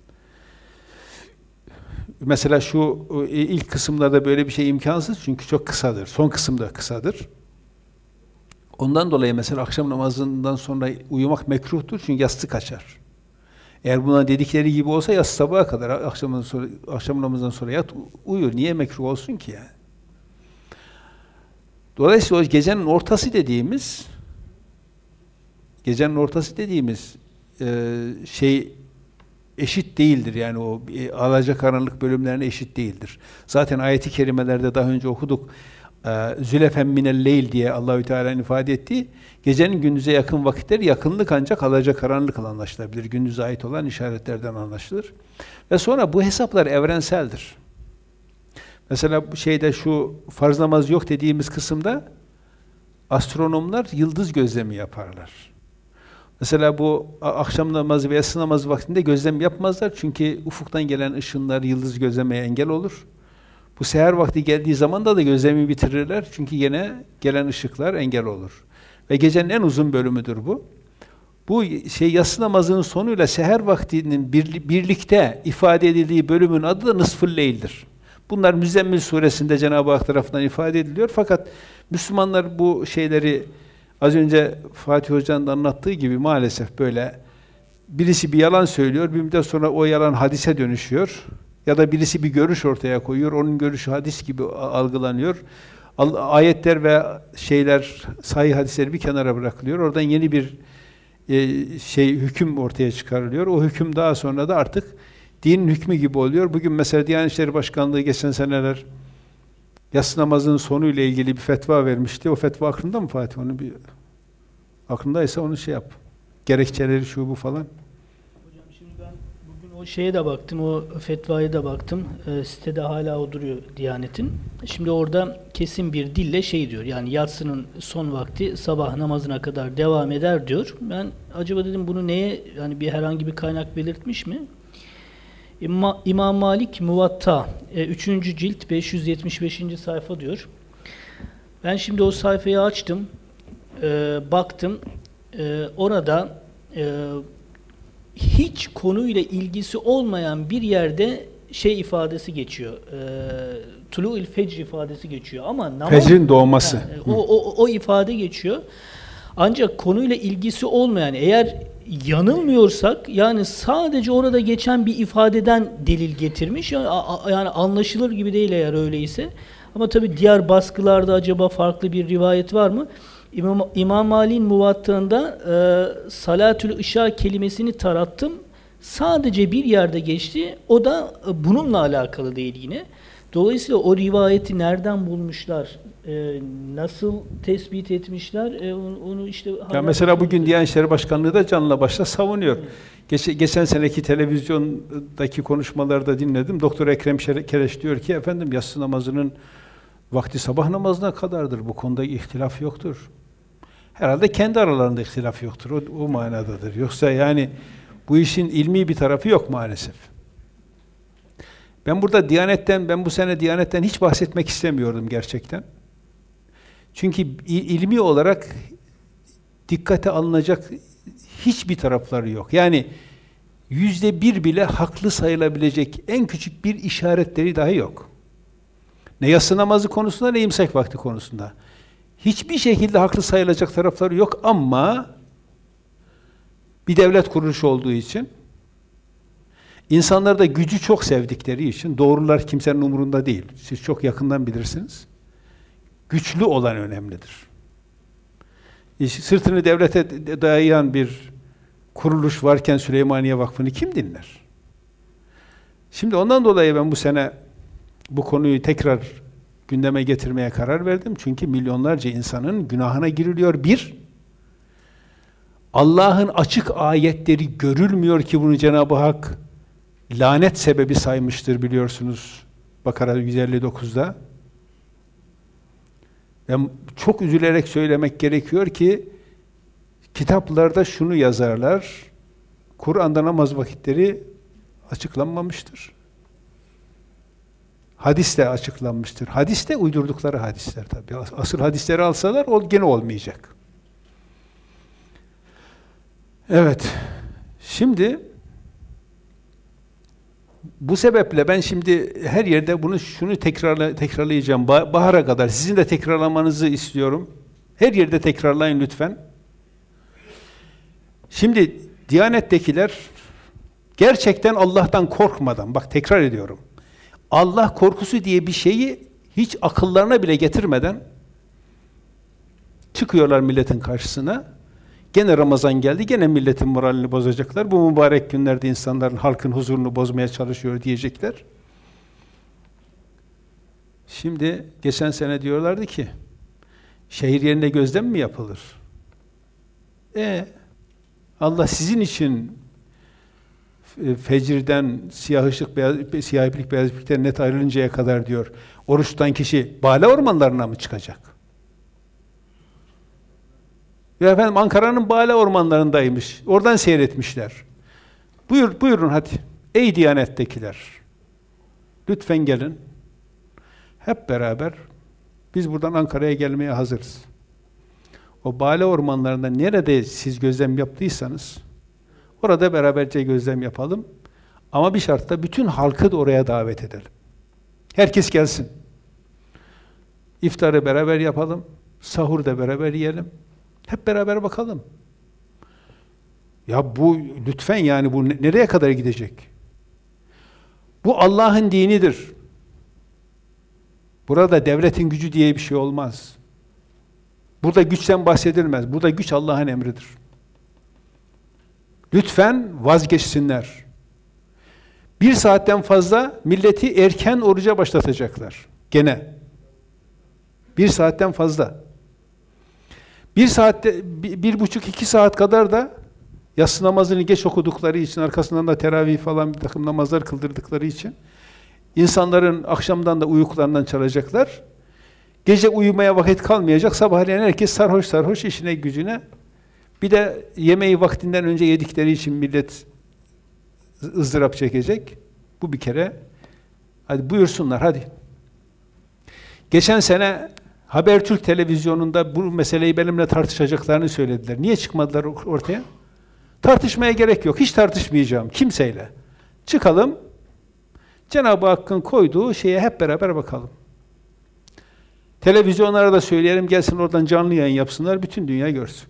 Mesela şu ilk kısımlarda böyle bir şey imkansız çünkü çok kısadır. Son kısımda kısadır. Ondan dolayı mesela akşam namazından sonra uyumak mekruhtur çünkü yastık açar. Eğer buna dedikleri gibi olsa yatsı sabaha kadar, akşam namazından sonra yat, uyu. Niye mekruh olsun ki yani? Dolayısıyla o gecenin ortası dediğimiz şey eşit değildir. Yani o alacakaranlık bölümlerine eşit değildir. Zaten ayet-i kerimelerde daha önce okuduk. Zülefen minel leyl diye Allahü Teala'nın ifade ettiği gecenin gündüze yakın vakitleri yakınlık ancak alacakaranlıkla anlaşılabilir. Gündüze ait olan işaretlerden anlaşılır. Ve sonra bu hesaplar evrenseldir. Mesela şu farz namaz yok dediğimiz kısımda astronomlar yıldız gözlemi yaparlar. Mesela bu akşam namazı ve yatsı namazı vaktinde gözlem yapmazlar çünkü ufuktan gelen ışınlar yıldız gözlemeye engel olur. Bu seher vakti geldiği zaman da gözlemi bitirirler çünkü yine gelen ışıklar engel olur. Ve gecenin en uzun bölümüdür bu. Bu yatsı namazının sonuyla seher vaktinin birlikte ifade edildiği bölümün adı da Nısful Leyl'dir. Bunlar Müzzemmil suresinde Cenab-ı Hak tarafından ifade ediliyor. Fakat Müslümanlar bu şeyleri az önce Fatih Hoca'nın da anlattığı gibi maalesef böyle birisi bir yalan söylüyor, bir müddet sonra o yalan hadise dönüşüyor. Ya da birisi bir görüş ortaya koyuyor, onun görüşü hadis gibi algılanıyor. Ayetler ve sahih hadisleri bir kenara bırakılıyor. Oradan yeni bir hüküm ortaya çıkarılıyor. O hüküm daha sonra da artık dinin hükmü gibi oluyor. Bugün mesela Diyanet İşleri Başkanlığı geçen seneler yatsı namazının sonuyla ilgili bir fetva vermişti. O fetva aklında mı Fatih? Onu bir aklındaysa onu yap. Gerekçeleri şu bu falan. Hocam şimdi ben bugün o şeye de baktım, o fetvaya da baktım. Sitede hala o duruyor Diyanet'in. Şimdi orada kesin bir dille diyor. Yani yatsının son vakti sabah namazına kadar devam eder diyor. Ben acaba dedim bunu neye, yani herhangi bir kaynak belirtmiş mi? İmam Malik Muvatta 3. cilt 575. sayfa diyor. Ben şimdi o sayfayı açtım, baktım, orada hiç konuyla ilgisi olmayan bir yerde ifadesi geçiyor. Tulu'il fecr ifadesi geçiyor ama fecrin doğması. O ifade geçiyor. Ancak konuyla ilgisi olmayan, eğer yanılmıyorsak yani sadece orada geçen bir ifadeden delil getirmiş. Yani anlaşılır gibi değil eğer öyleyse. Ama tabii diğer baskılarda acaba farklı bir rivayet var mı? İmam Malik'in Muvatta'ında salatül işa kelimesini tarattım. Sadece bir yerde geçti. O da bununla alakalı değil yine. Dolayısıyla o rivayeti nereden bulmuşlar? Nasıl tespit etmişler? Onu ya mesela bugün Diyanet İşleri Başkanlığı da canla başla savunuyor. Geçen seneki televizyondaki konuşmalarda dinledim. Doktor Ekrem Kereş diyor ki efendim yatsı namazının vakti sabah namazına kadardır. Bu konuda ihtilaf yoktur. Herhalde kendi aralarında ihtilaf yoktur. O manadadır. Yoksa yani bu işin ilmi bir tarafı yok maalesef. Ben bu sene Diyanet'ten hiç bahsetmek istemiyordum gerçekten. Çünkü ilmi olarak dikkate alınacak hiçbir tarafları yok. Yani %1 bile haklı sayılabilecek en küçük bir işaretleri dahi yok. Ne yatsı namazı konusunda ne imsak vakti konusunda. Hiçbir şekilde haklı sayılacak tarafları yok ama bir devlet kuruluşu olduğu için, insanlar da gücü çok sevdikleri için, doğrular kimsenin umurunda değil. Siz çok yakından bilirsiniz. Güçlü olan önemlidir. Sırtını devlete dayayan bir kuruluş varken Süleymaniye Vakfı'nı kim dinler? Şimdi ondan dolayı ben bu sene bu konuyu tekrar gündeme getirmeye karar verdim. Çünkü milyonlarca insanın günahına giriliyor. Allah'ın açık ayetleri görülmüyor ki bunu Cenab-ı Hak lanet sebebi saymıştır biliyorsunuz. Bakara 159'da. Ben çok üzülerek söylemek gerekiyor ki kitaplarda şunu yazarlar. Kur'an'da namaz vakitleri açıklanmamıştır. Hadisle açıklanmıştır. Hadis de uydurdukları hadisler tabii. Asıl hadisleri alsalar o gene olmayacak. Evet. Şimdi bu sebeple ben şimdi her yerde şunu tekrarlayacağım. Bahara kadar sizin de tekrarlamanızı istiyorum. Her yerde tekrarlayın lütfen. Şimdi Diyanet'tekiler gerçekten Allah'tan korkmadan, bak tekrar ediyorum. Allah korkusu diye bir şeyi hiç akıllarına bile getirmeden çıkıyorlar milletin karşısına. Gene Ramazan geldi, gene milletin moralini bozacaklar. Bu mübarek günlerde insanların, halkın huzurunu bozmaya çalışıyor diyecekler. Şimdi geçen sene diyorlardı ki, şehir yerine gözlem mi yapılır? Allah sizin için fecirden siyah ışık, siyah iplik, beyaz iplikten net ayrılıncaya kadar diyor. Oruç tutan kişi Bale ormanlarına mı çıkacak? Ya efendim Ankara'nın Bale ormanlarındaymış. Oradan seyretmişler. Buyurun hadi. Ey Diyanet'tekiler. Lütfen gelin. Hep beraber biz buradan Ankara'ya gelmeye hazırız. O Bale ormanlarında nerede siz gözlem yaptıysanız orada beraberce gözlem yapalım. Ama bir şartla bütün halkı da oraya davet edelim. Herkes gelsin. İftarı beraber yapalım. Sahur da beraber yiyelim. Hep beraber bakalım. Ya bu lütfen yani bu nereye kadar gidecek? Bu Allah'ın dinidir. Burada devletin gücü diye bir şey olmaz. Burada güçten bahsedilmez. Burada güç Allah'ın emridir. Lütfen vazgeçsinler. 1 saatten fazla milleti erken oruca başlatacaklar. Gene. 1 saatten fazla. 1 saatte, 1,5-2 saat kadar da yatsı namazını geç okudukları için, arkasından da teravih falan bir takım namazlar kıldırdıkları için insanların akşamdan da uykularından çalacaklar. Gece uyumaya vakit kalmayacak. Sabahleyin herkes sarhoş işine gücüne. Bir de yemeği vaktinden önce yedikleri için millet ızdırap çekecek. Bu bir kere. Hadi buyursunlar hadi. Geçen sene Habertürk televizyonunda bu meseleyi benimle tartışacaklarını söylediler. Niye çıkmadılar ortaya? Tartışmaya gerek yok. Hiç tartışmayacağım kimseyle. Çıkalım. Cenab-ı Hakk'ın koyduğu şeye hep beraber bakalım. Televizyonlara da söyleyelim, gelsin oradan canlı yayın yapsınlar, bütün dünya görsün.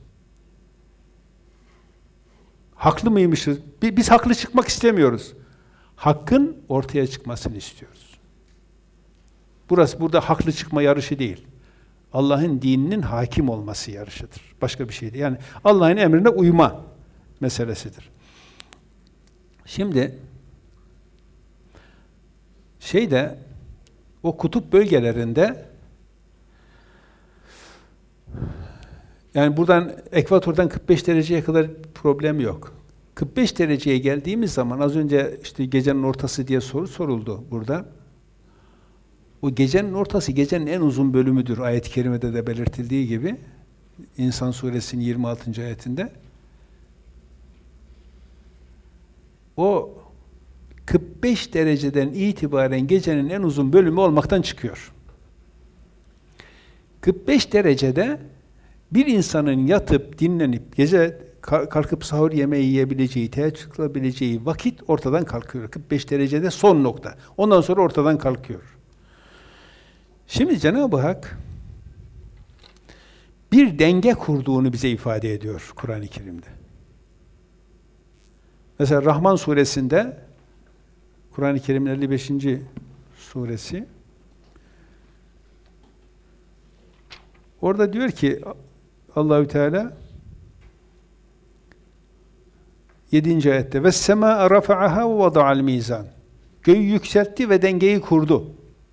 Haklı mıymışız? Biz haklı çıkmak istemiyoruz. Hakkın ortaya çıkmasını istiyoruz. Burada haklı çıkma yarışı değil. Allah'ın dininin hakim olması yarışıdır. Başka bir şey değil. Yani Allah'ın emrine uyma meselesidir. Şimdi o kutup bölgelerinde yani buradan ekvatordan 45 dereceye kadar problem yok. 45 dereceye geldiğimiz zaman az önce işte gecenin ortası diye soru soruldu burada. O gecenin ortası gecenin en uzun bölümüdür. Ayet-i kerimede de belirtildiği gibi İnsan suresinin 26. ayetinde. O 45 dereceden itibaren gecenin en uzun bölümü olmaktan çıkıyor. 45 derecede bir insanın yatıp, dinlenip, gece kalkıp sahur yemeği yiyebileceği, teheccüd kılabileceği vakit ortadan kalkıyor. 45 derecede son nokta. Ondan sonra ortadan kalkıyor. Şimdi Cenab-ı Hak bir denge kurduğunu bize ifade ediyor Kur'an-ı Kerim'de. Mesela Rahman suresinde, Kur'an-ı Kerim'in 55. suresi, orada diyor ki Allahü Teala 7. ayette وَالسَّمَاءَ رَفَعَهَا وَوَضَعَ الْمِيزَانِ Göğü yükseltti ve dengeyi kurdu.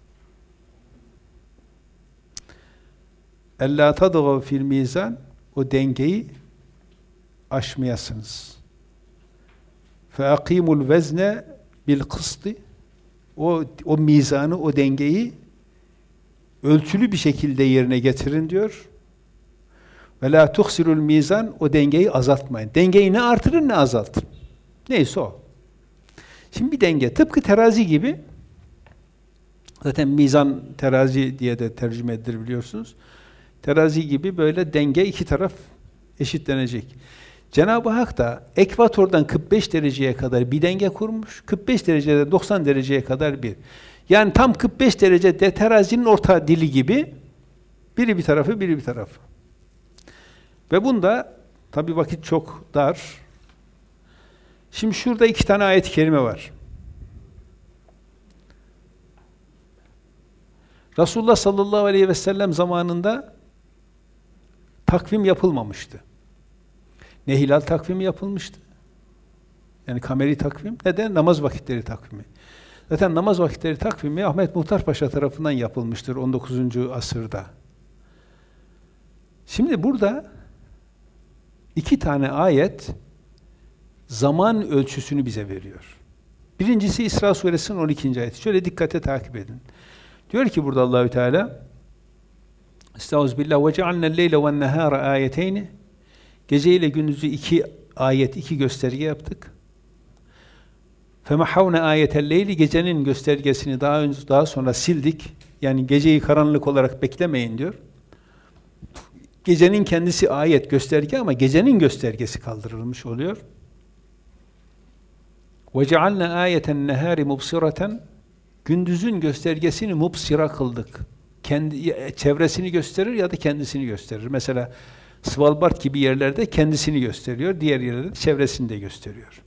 اَلَّا تَضْغَوْ fil mizan O dengeyi aşmayasınız. فَاَقِيمُ الْوَزْنَ بِالْقِسْطِ O mizanı, o dengeyi ölçülü bir şekilde yerine getirin diyor. Ve la tuhsirul mizan O dengeyi azaltmayın. Dengeyi ne artırın ne azaltın. Neyse o. Şimdi bir denge tıpkı terazi gibi, zaten mizan terazi diye de tercüme edilir biliyorsunuz. Terazi gibi böyle denge, iki taraf eşitlenecek. Cenab-ı Hak da ekvatordan 45 dereceye kadar bir denge kurmuş, 45 derecede 90 dereceye kadar bir. Yani tam 45 derece terazinin orta dili gibi, biri bir tarafı, biri bir tarafı. Ve bunda tabi vakit çok dar. Şimdi şurada 2 tane ayet-i kerime var. Resulullah sallallahu aleyhi ve sellem zamanında takvim yapılmamıştı. Ne hilal takvimi yapılmıştı, yani kameri takvim, ne de namaz vakitleri takvimi. Zaten namaz vakitleri takvimi Ahmet Muhtar Paşa tarafından yapılmıştır 19. asırda. Şimdi burada 2 tane ayet zaman ölçüsünü bize veriyor. Birincisi İsra suresinin 12. ayeti. Şöyle dikkate takip edin. Diyor ki burada Allahü Teala: Estağfirullah ve cealnel leyle ve'n nehâra âyeteyni. Gece ile gündüzü 2 ayet, 2 gösterge yaptık. Femahhavne âyetel leyli, gecenin göstergesini daha sonra sildik. Yani geceyi karanlık olarak beklemeyin diyor. Gecenin kendisi ayet, gösterge ama gecenin göstergesi kaldırılmış oluyor. وَجَعَلْنَا آيَةَ النَّهَارِ مُبْصِرَةً. Gündüzün göstergesini mubsira kıldık. Çevresini gösterir ya da kendisini gösterir. Mesela Svalbard gibi yerlerde kendisini gösteriyor, diğer yerlerde çevresini de gösteriyor.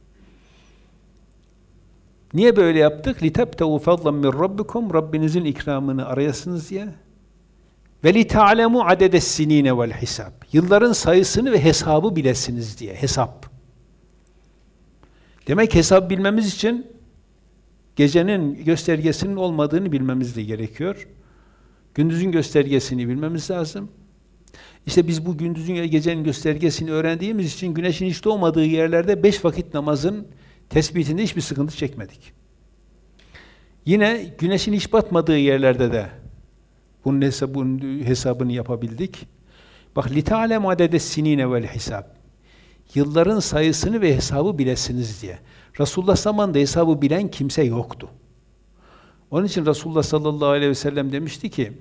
Niye böyle yaptık? لِتَبْتَوُ فَضْلًا مِنْ رَبِّكُمْ. Rabbinizin ikramını arayasınız diye. وَلِتَعْلَمُوا عَدَدَ السِّن۪ينَ وَالْحِسَابِ. Yılların sayısını ve hesabı bilesiniz diye. Hesap. Demek hesap bilmemiz için gecenin göstergesinin olmadığını bilmemiz de gerekiyor. Gündüzün göstergesini bilmemiz lazım. İşte biz bu gündüzün ve gecenin göstergesini öğrendiğimiz için güneşin hiç doğmadığı yerlerde 5 vakit namazın tespitinde hiçbir sıkıntı çekmedik. Yine güneşin hiç batmadığı yerlerde de bunun hesabını yapabildik. Bak, لِتَعْلَمْ عَدَدَ السِّن۪ينَ وَالْحِسَابِ. Yılların sayısını ve hesabı bilesiniz diye. Resulullah zamanında hesabı bilen kimse yoktu. Onun için Resulullah sallallahu aleyhi ve sellem demişti ki,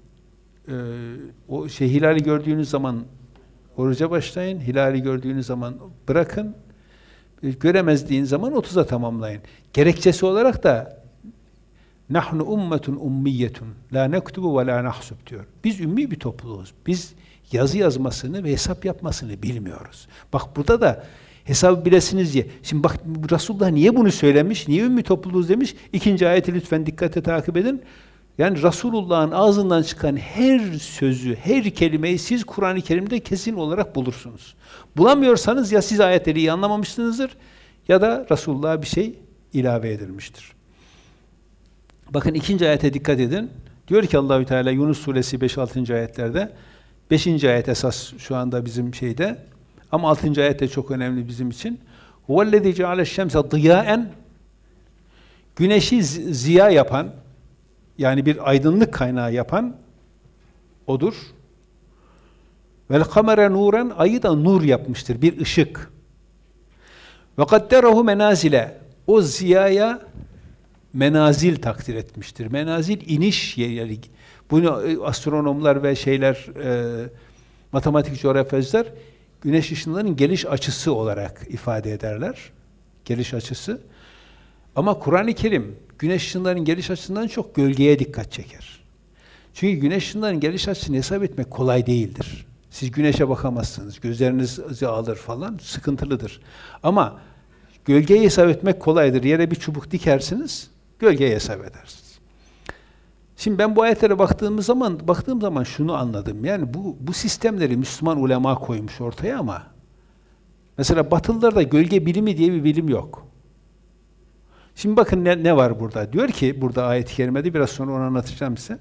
o hilali gördüğünüz zaman oruca başlayın, hilali gördüğünüz zaman bırakın, göremezdiğin zaman 30'a tamamlayın. Gerekçesi olarak da nahnu ummetun ummiyetun la nektubu ve la nahsub diyor. Biz ümmi bir topluluğuz. Biz yazı yazmasını ve hesap yapmasını bilmiyoruz. Bak burada da hesabı bilesiniz diye. Şimdi bak Resulullah niye bunu söylemiş? Niye ümmi topluluğuz demiş? 2. ayeti lütfen dikkate takip edin. Yani Resulullah'ın ağzından çıkan her sözü, her kelimeyi siz Kur'an-ı Kerim'de kesin olarak bulursunuz. Bulamıyorsanız ya siz ayetleri iyi anlamamışsınızdır ya da Resulullah'a bir şey ilave edilmiştir. Bakın 2. ayete dikkat edin. Diyor ki Allahü Teala Yunus suresi 5-6. ayetlerde, 5. ayet esas şu anda bizim şeyde ama 6. ayet de çok önemli bizim için. وَالَّذِي جَعَلَ الشَّمْسَ ضِيَاءً. Güneşi ziya yapan, yani bir aydınlık kaynağı yapan odur. Vel kamera nuren, ayı da nur yapmıştır, bir ışık. Ve kadderahu menazile, o ziyaya menazil takdir etmiştir. Menazil iniş yerleri. Bunu astronomlar ve matematik coğrafyacılar güneş ışınlarının geliş açısı olarak ifade ederler. Geliş açısı. Ama Kur'an-ı Kerim güneş ışınlarının geliş açısından çok gölgeye dikkat çeker. Çünkü güneş ışınlarının geliş açısını hesap etmek kolay değildir. Siz güneşe bakamazsınız, gözlerinizi alır falan, sıkıntılıdır. Ama gölgeyi hesap etmek kolaydır. Yere bir çubuk dikersiniz, gölgeyi hesap edersiniz. Şimdi ben bu ayetlere baktığım zaman şunu anladım. Yani bu sistemleri Müslüman ulema koymuş ortaya ama mesela Batılılarda gölge bilimi diye bir bilim yok. Şimdi bakın ne var burada? Diyor ki burada ayet-i kerimede, biraz sonra onu anlatacağım size.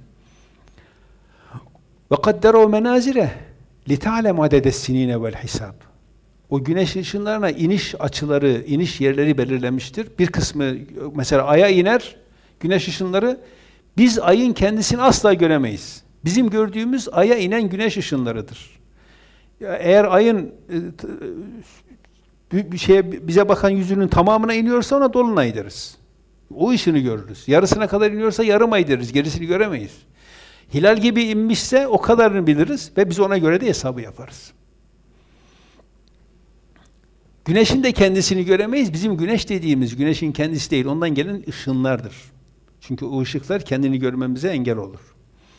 Ve kadderu menazile li'ta'lem adedes sinine vel hisab. O güneş ışınlarına iniş açıları, iniş yerleri belirlemiştir. Bir kısmı mesela aya iner güneş ışınları. Biz ayın kendisini asla göremeyiz. Bizim gördüğümüz aya inen güneş ışınlarıdır. Eğer ayın bize bakan yüzünün tamamına iniyorsa ona dolunay deriz. O ışını görürüz. Yarısına kadar iniyorsa yarım ay deriz. Gerisini göremeyiz. Hilal gibi inmişse o kadarını biliriz ve biz ona göre de hesabı yaparız. Güneşin de kendisini göremeyiz. Bizim güneş dediğimiz güneşin kendisi değil. Ondan gelen ışınlardır. Çünkü o ışıklar kendini görmemize engel olur.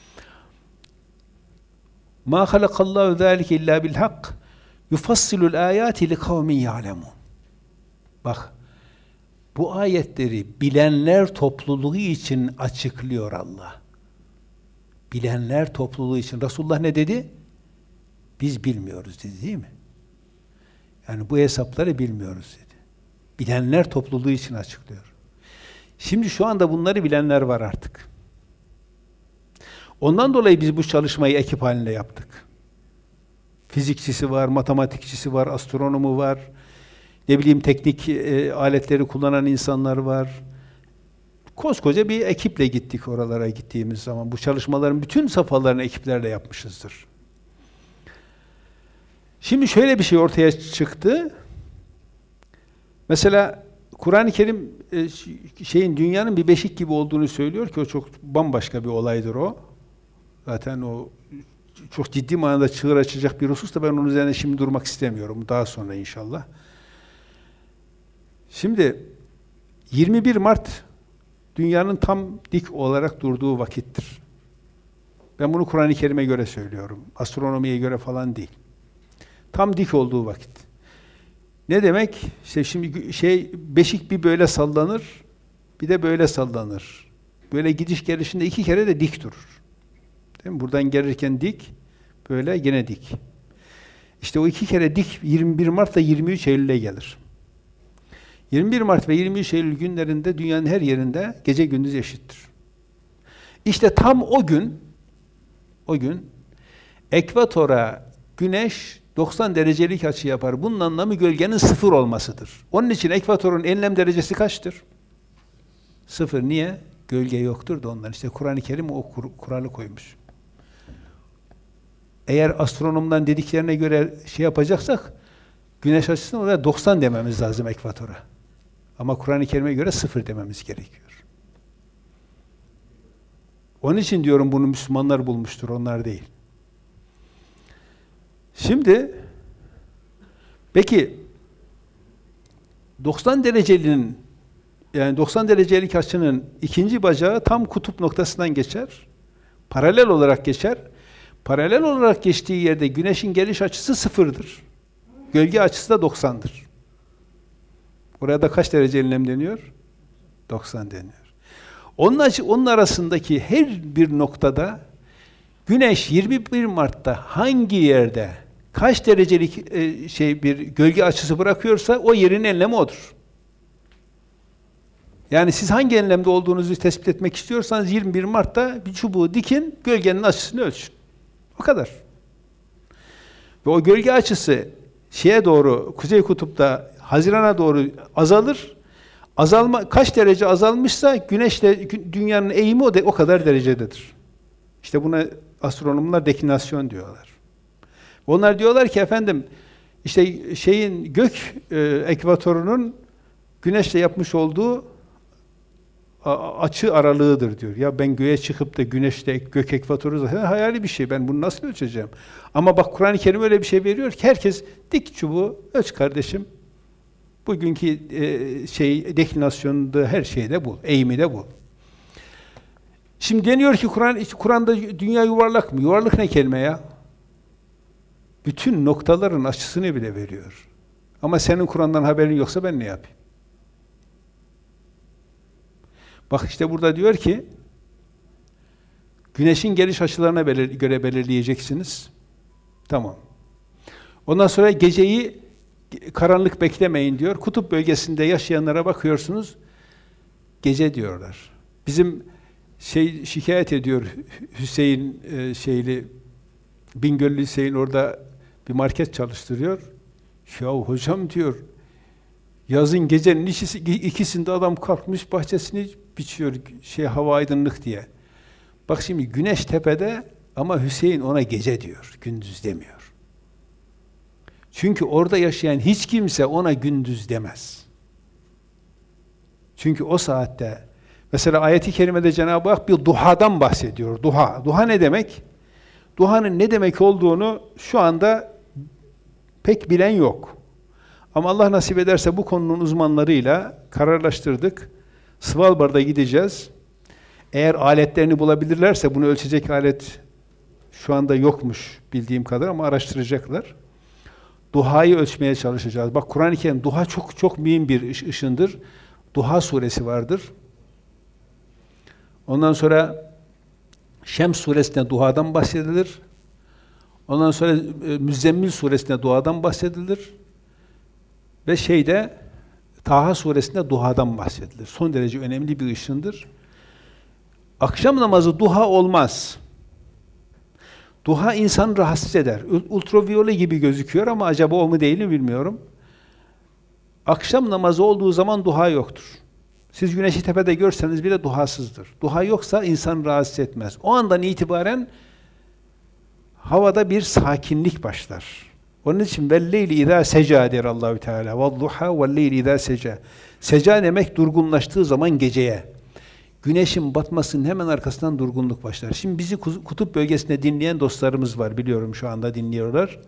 مَا خَلَقَ اللّٰهُ ذَٰلِكَ اِلَّا بِالْحَقِّ يُفَصِّلُ الْآيَاتِ لِقَوْمٍ يَعْلَمُونَ. Bak, bu ayetleri bilenler topluluğu için açıklıyor Allah. Bilenler topluluğu için. Resulullah ne dedi? Biz bilmiyoruz dedi, değil mi? Yani bu hesapları bilmiyoruz dedi. Bilenler topluluğu için açıklıyor. Şimdi şu anda bunları bilenler var artık. Ondan dolayı biz bu çalışmayı ekip halinde yaptık. Fizikçisi var, matematikçisi var, astronomu var, ne bileyim teknik aletleri kullanan insanlar var. Koskoca bir ekiple gittik oralara gittiğimiz zaman. Bu çalışmaların bütün safhalarını ekiplerle yapmışızdır. Şimdi şöyle bir şey ortaya çıktı. Mesela Kur'an-ı Kerim dünyanın bir beşik gibi olduğunu söylüyor ki o çok bambaşka bir olaydır o. Zaten o çok ciddi manada çığır açacak bir husus da ben onun üzerine şimdi durmak istemiyorum. Daha sonra inşallah. Şimdi 21 Mart dünyanın tam dik olarak durduğu vakittir. Ben bunu Kur'an-ı Kerim'e göre söylüyorum. Astronomiye göre falan değil. Tam dik olduğu vakit. Ne demek? İşte şimdi beşik bir böyle sallanır, bir de böyle sallanır. Böyle gidiş gelişinde 2 kere de dik durur. Değil mi? Buradan gelirken dik, böyle gene dik. İşte o 2 kere dik 21 Mart ile 23 Eylül'e gelir. 21 Mart ve 23 Eylül günlerinde dünyanın her yerinde gece gündüz eşittir. İşte tam o gün ekvatora güneş 90 derecelik açı yapar. Bunun anlamı gölgenin 0 olmasıdır. Onun için ekvatorun enlem derecesi kaçtır? 0. Niye? Gölge yoktur da ondan. İşte Kur'an-ı Kerim o kuralı koymuş. Eğer astronomdan dediklerine göre yapacaksak, güneş açısından oraya 90 dememiz lazım ekvatora. Ama Kur'an-ı Kerim'e göre 0 dememiz gerekiyor. Onun için diyorum bunu Müslümanlar bulmuştur, onlar değil. Şimdi, peki 90 derecelik açının ikinci bacağı tam kutup noktasından geçer. Paralel olarak geçer. Paralel olarak geçtiği yerde güneşin geliş açısı 0'dır. Gölge açısı da 90'dır. Orada kaç derece enlem deniyor? 90 deniyor. Onun arasındaki her bir noktada güneş 21 Mart'ta hangi yerde kaç derecelik bir gölge açısı bırakıyorsa o yerin enlemi odur. Yani siz hangi enlemde olduğunuzu tespit etmek istiyorsanız 21 Mart'ta bir çubuğu dikin, gölgenin açısını ölçün. O kadar. Ve o gölge açısı doğru, Kuzey Kutup'ta Haziran'a doğru azalır. Kaç derece azalmışsa güneşle dünyanın eğimi o kadar derecededir. İşte buna astronomlar deklinasyon diyorlar. Onlar diyorlar ki efendim işte gök ekvatorunun güneşle yapmış olduğu açı aralığıdır diyor. Ya ben göğe çıkıp da güneşle gök ekvatoru zaten hayali bir şey. Ben bunu nasıl ölçeceğim? Ama bak Kur'an-ı Kerim öyle bir şey veriyor ki herkes dik çubuğu ölç kardeşim. Bugünkü deklinasyonunda her şeyde bu, eğimi de bu. Şimdi deniyor ki Kur'an'da dünya yuvarlak mı? Yuvarlak ne kelime ya? Bütün noktaların açısını bile veriyor. Ama senin Kur'an'dan haberin yoksa ben ne yapayım? Bak işte burada diyor ki güneşin geliş açılarına göre belirleyeceksiniz. Tamam. Ondan sonra geceyi karanlık beklemeyin diyor. Kutup bölgesinde yaşayanlara bakıyorsunuz. Gece diyorlar. Bizim şikayet ediyor Hüseyin Bingöllü Hüseyin orada bir market çalıştırıyor. Ya hocam diyor yazın gecenin ikisinde adam kalkmış bahçesini biçiyor hava aydınlık diye. Bak şimdi güneş tepede ama Hüseyin ona gece diyor, gündüz demiyor. Çünkü orada yaşayan hiç kimse ona gündüz demez. Çünkü o saatte mesela ayet-i kerimede Cenab-ı Hak bir duhadan bahsediyor. Duha. Duha ne demek? Duhanın ne demek olduğunu şu anda pek bilen yok. Ama Allah nasip ederse bu konunun uzmanlarıyla kararlaştırdık. Svalbard'a gideceğiz. Eğer aletlerini bulabilirlerse, bunu ölçecek alet şu anda yokmuş bildiğim kadar ama araştıracaklar. Duhayı ölçmeye çalışacağız. Bak Kur'an-ı Kerim, duha çok çok mühim bir ışındır. Duha suresi vardır. Ondan sonra Şems suresinde duhadan bahsedilir. Ondan sonra Müzzemmil suresinde duhadan bahsedilir. Ve Taha suresinde duhadan bahsedilir. Son derece önemli bir ışındır. Akşam namazı duha olmaz. Duha insanı rahatsız eder. Ultraviyole gibi gözüküyor ama acaba o mu değil mi bilmiyorum. Akşam namazı olduğu zaman duha yoktur. Siz güneşi tepede görseniz bile duhasızdır. Duha yoksa insanı rahatsız etmez. O andan itibaren havada bir sakinlik başlar. Onun için velleyli izâ secâ der Allahü Teala. Vadduhâ velleyli izâ secâ. Secâ demek durgunlaştığı zaman geceye. Güneşin batmasının hemen arkasından durgunluk başlar. Şimdi bizi kutup bölgesinde dinleyen dostlarımız var. Biliyorum şu anda dinliyorlar.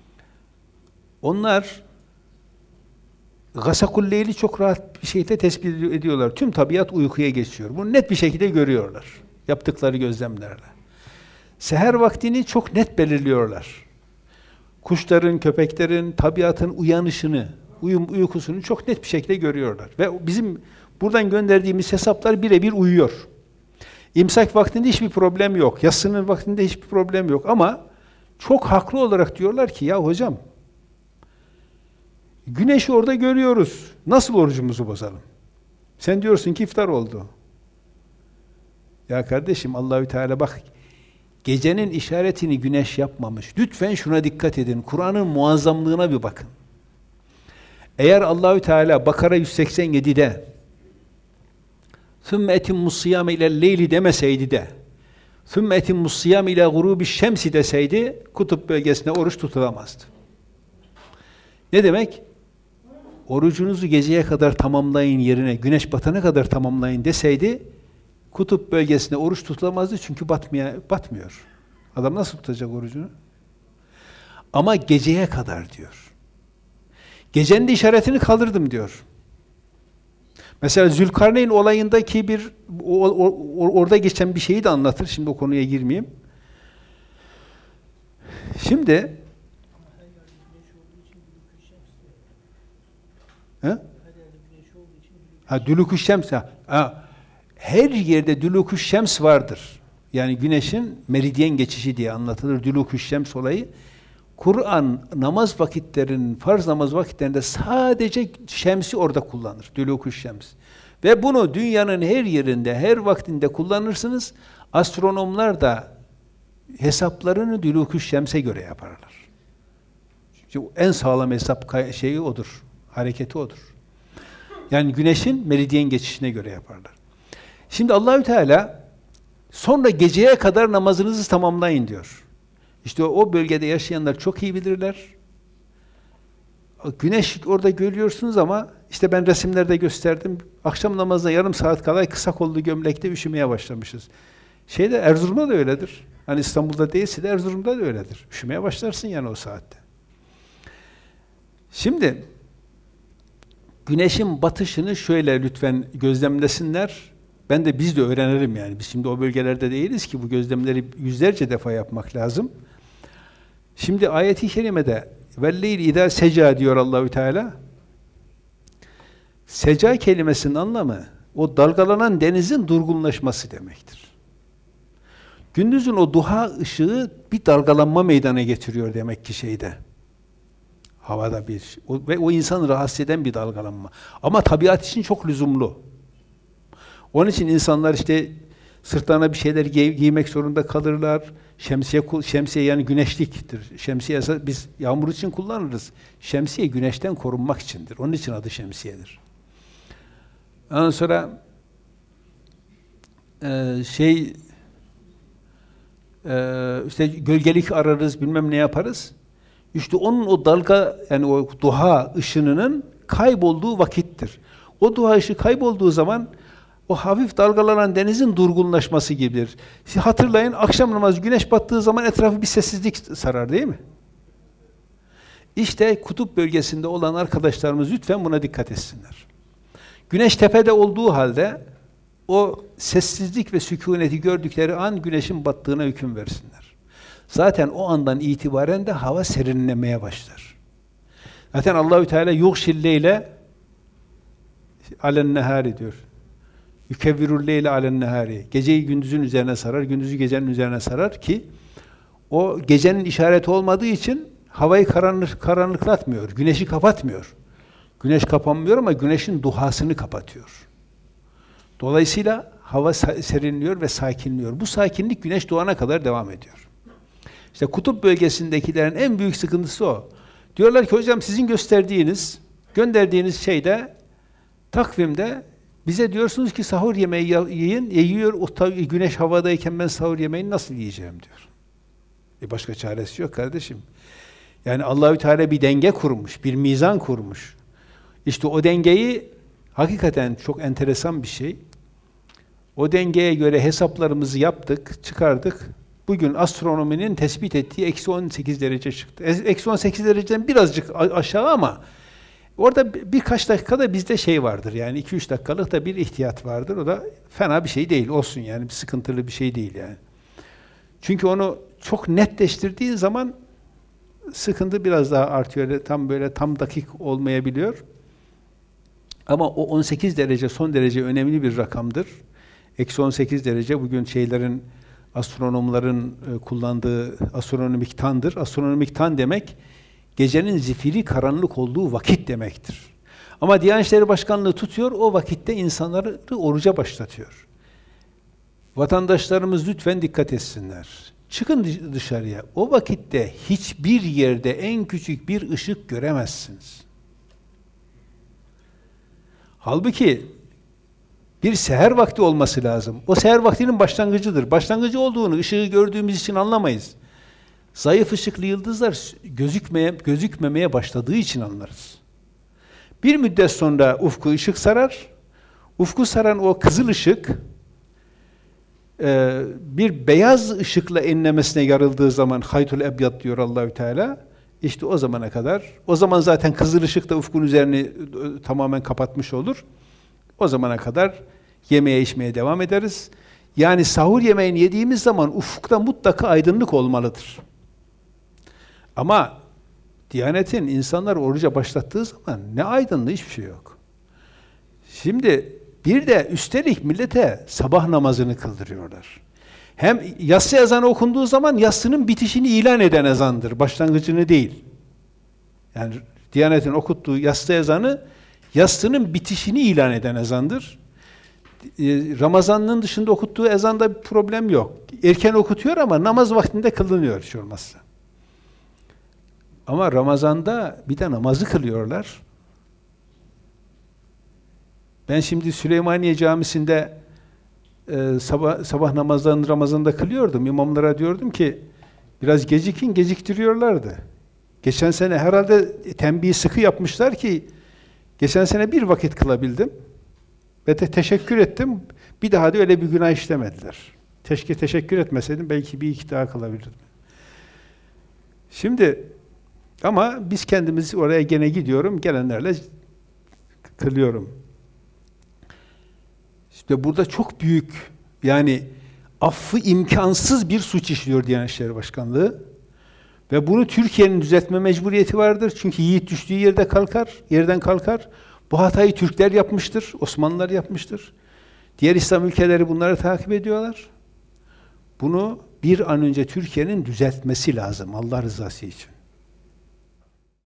Onlar Gasakul Leyl'i çok rahat bir şekilde tespit ediyorlar. Tüm tabiat uykuya geçiyor. Bunu net bir şekilde görüyorlar. Yaptıkları gözlemlerle. Seher vaktini çok net belirliyorlar. Kuşların, köpeklerin, tabiatın uyanışını, uykusunu çok net bir şekilde görüyorlar. Ve bizim buradan gönderdiğimiz hesaplar birebir uyuyor. İmsak vaktinde hiçbir problem yok. Yatsının vaktinde hiçbir problem yok. Ama çok haklı olarak diyorlar ki, ya hocam, güneşi orada görüyoruz. Nasıl orucumuzu bozalım? Sen diyorsun ki iftar oldu. Ya kardeşim, Allahü Teala bak, gecenin işaretini güneş yapmamış. Lütfen şuna dikkat edin. Kur'an'ın muazzamlığına bir bakın. Eğer Allahü Teala Bakara 187'de ثُمَّ اَتِمُّ الصِّيَامَ اِلَى اللَّيْلِ demeseydi de ثُمَّ اَتِمُّ الصِّيَامَ اِلَى غُرُوبِ الشَّمْسِ deseydi, kutup bölgesinde oruç tutulamazdı. Ne demek? Orucunuzu geceye kadar tamamlayın yerine, güneş batana kadar tamamlayın deseydi, kutup bölgesinde oruç tutulamazdı çünkü batmıyor. Adam nasıl tutacak orucunu? Ama geceye kadar diyor. Gecenin de işaretini kaldırdım diyor. Mesela Zülkarneyn olayındaki orada geçen bir şeyi de anlatır. Şimdi o konuya girmeyeyim. Şimdi Dülûk-ü Şems. Her yerde Dülûk-ü Şems vardır. Yani güneşin meridyen geçişi diye anlatılır Dülûk-ü Şems olayı. Kur'an namaz vakitlerinin, farz namaz vakitlerinde sadece şemsi orada kullanır. Dülûk-ü Şems. Ve bunu dünyanın her yerinde, her vaktinde kullanırsınız. Astronomlar da hesaplarını Dülûk-ü Şems'e göre yaparlar. Çünkü en sağlam hesap şeyi odur. Hareketi odur. Yani güneşin meridyen geçişine göre yaparlar. Şimdi Allahü Teala sonra geceye kadar namazınızı tamamlayın diyor. İşte o bölgede yaşayanlar çok iyi bilirler. Güneş orada görüyorsunuz ama işte ben resimlerde gösterdim. Akşam namazına yarım saat kala kısa kollu gömlekte üşümeye başlamışız. Erzurum'da da öyledir. Hani İstanbul'da değilse de Erzurum'da da öyledir. Üşümeye başlarsın yani o saatte. Şimdi güneşin batışını şöyle lütfen gözlemlesinler. Biz de öğrenelim yani. Biz şimdi o bölgelerde değiliz ki bu gözlemleri yüzlerce defa yapmak lazım. Şimdi ayet-i kerimede velleyl idâ secâ diyor Allahü Teala. Secâ kelimesinin anlamı o dalgalanan denizin durgunlaşması demektir. Gündüzün o duha ışığı bir dalgalanma meydana getiriyor demek ki havada ve o insanı rahatsız eden bir dalgalanma. Ama tabiat için çok lüzumlu. Onun için insanlar sırtlarına bir şeyler giymek zorunda kalırlar. Şemsiye yani güneşliktir. Şemsiye biz yağmur için kullanırız. Şemsiye güneşten korunmak içindir. Onun için adı şemsiyedir. Ondan sonra gölgelik ararız, bilmem ne yaparız. İşte onun o dalga, yani o duha ışınının kaybolduğu vakittir. O duha ışığı kaybolduğu zaman o hafif dalgalanan denizin durgunlaşması gibidir. Siz hatırlayın, akşam namazı güneş battığı zaman etrafı bir sessizlik sarar değil mi? İşte kutup bölgesinde olan arkadaşlarımız lütfen buna dikkat etsinler. Güneş tepede olduğu halde o sessizlik ve sükuneti gördükleri an güneşin battığına hüküm versinler. Zaten o andan itibaren de hava serinlemeye başlar. Zaten Allahü Teala yughşil leyle alen nehari diyor. Yukevvirul leyle alen nehari. Geceyi gündüzün üzerine sarar, gündüzü gecenin üzerine sarar ki o gecenin işareti olmadığı için havayı karanlıklatmıyor, güneşi kapatmıyor. Güneş kapanmıyor ama güneşin duhasını kapatıyor. Dolayısıyla hava serinliyor ve sakinliyor. Bu sakinlik güneş doğana kadar devam ediyor. İşte kutup bölgesindekilerin en büyük sıkıntısı o. Diyorlar ki hocam sizin gönderdiğiniz şeyde, takvimde bize diyorsunuz ki sahur yemeği yiyin, yiyor, güneş havadayken ben sahur yemeğini nasıl yiyeceğim diyor. Başka çaresi yok kardeşim. Yani Allahü Teala bir denge kurmuş, bir mizan kurmuş. İşte o dengeyi hakikaten çok enteresan bir şey. O dengeye göre hesaplarımızı yaptık, çıkardık. Bugün astronominin tespit ettiği eksi 18 derece çıktı. Eksi 18 dereceden birazcık aşağı ama orada birkaç dakikada bizde şey vardır. Yani 2-3 dakikalık da bir ihtiyat vardır. O da fena bir şey değil. Olsun yani bir sıkıntılı bir şey değil yani. Çünkü onu çok netleştirdiğin zaman sıkıntı biraz daha artıyor. Tam dakik olmayabiliyor. Ama o 18 derece son derece önemli bir rakamdır. Eksi 18 derece bugün astronomların kullandığı astronomik tandır. Astronomik tan demek gecenin zifiri karanlık olduğu vakit demektir. Ama Diyanet İşleri Başkanlığı tutuyor, o vakitte insanları oruca başlatıyor. Vatandaşlarımız lütfen dikkat etsinler. Çıkın dışarıya. O vakitte hiçbir yerde en küçük bir ışık göremezsiniz. Halbuki bir seher vakti olması lazım. O seher vaktinin başlangıcıdır. Başlangıcı olduğunu ışığı gördüğümüz için anlamayız. Zayıf ışıklı yıldızlar gözükmemeye başladığı için anlarız. Bir müddet sonra ufku ışık sarar. Ufku saran o kızıl ışık bir beyaz ışıkla enlemesine yarıldığı zaman haytul ebyad diyor Allahü Teala. İşte o zamana kadar, o zaman zaten kızıl ışık da ufkun üzerini tamamen kapatmış olur. O zamana kadar yemeye içmeye devam ederiz. Yani sahur yemeğini yediğimiz zaman ufukta mutlaka aydınlık olmalıdır. Ama Diyanet'in insanlar oruca başlattığı zaman ne aydınlığı, hiçbir şey yok. Şimdi bir de üstelik millete sabah namazını kıldırıyorlar. Hem yatsı ezanı okunduğu zaman yatsının bitişini ilan eden ezandır, başlangıcını değil. Yani Diyanet'in okuttuğu yatsı ezanı, yatsının bitişini ilan eden ezandır. Ramazan'ın dışında okuttuğu ezanda bir problem yok. Erken okutuyor ama namaz vaktinde kılınıyor hiç olmazsa. Ama Ramazan'da bir de namazı kılıyorlar. Ben şimdi Süleymaniye Camisi'nde sabah namazlarını Ramazan'da kılıyordum. İmamlara diyordum ki biraz geciktiriyorlardı. Geçen sene herhalde tembihi sıkı yapmışlar ki geçen sene bir vakit kılabildim. Ve teşekkür ettim. Bir daha da öyle bir günah işlemediler. Keşke teşekkür etmeseydim belki bir iki daha kılabilirdim. Şimdi ama biz kendimiz oraya gene gidiyorum, gelenlerle kılıyorum. İşte burada çok büyük, yani affı imkansız bir suç işliyor Diyanet İşleri Başkanlığı. Ve bunu Türkiye'nin düzeltme mecburiyeti vardır. Çünkü yiğit düştüğü yerden kalkar. Bu hatayı Türkler yapmıştır, Osmanlılar yapmıştır. Diğer İslam ülkeleri bunları takip ediyorlar. Bunu bir an önce Türkiye'nin düzeltmesi lazım Allah rızası için.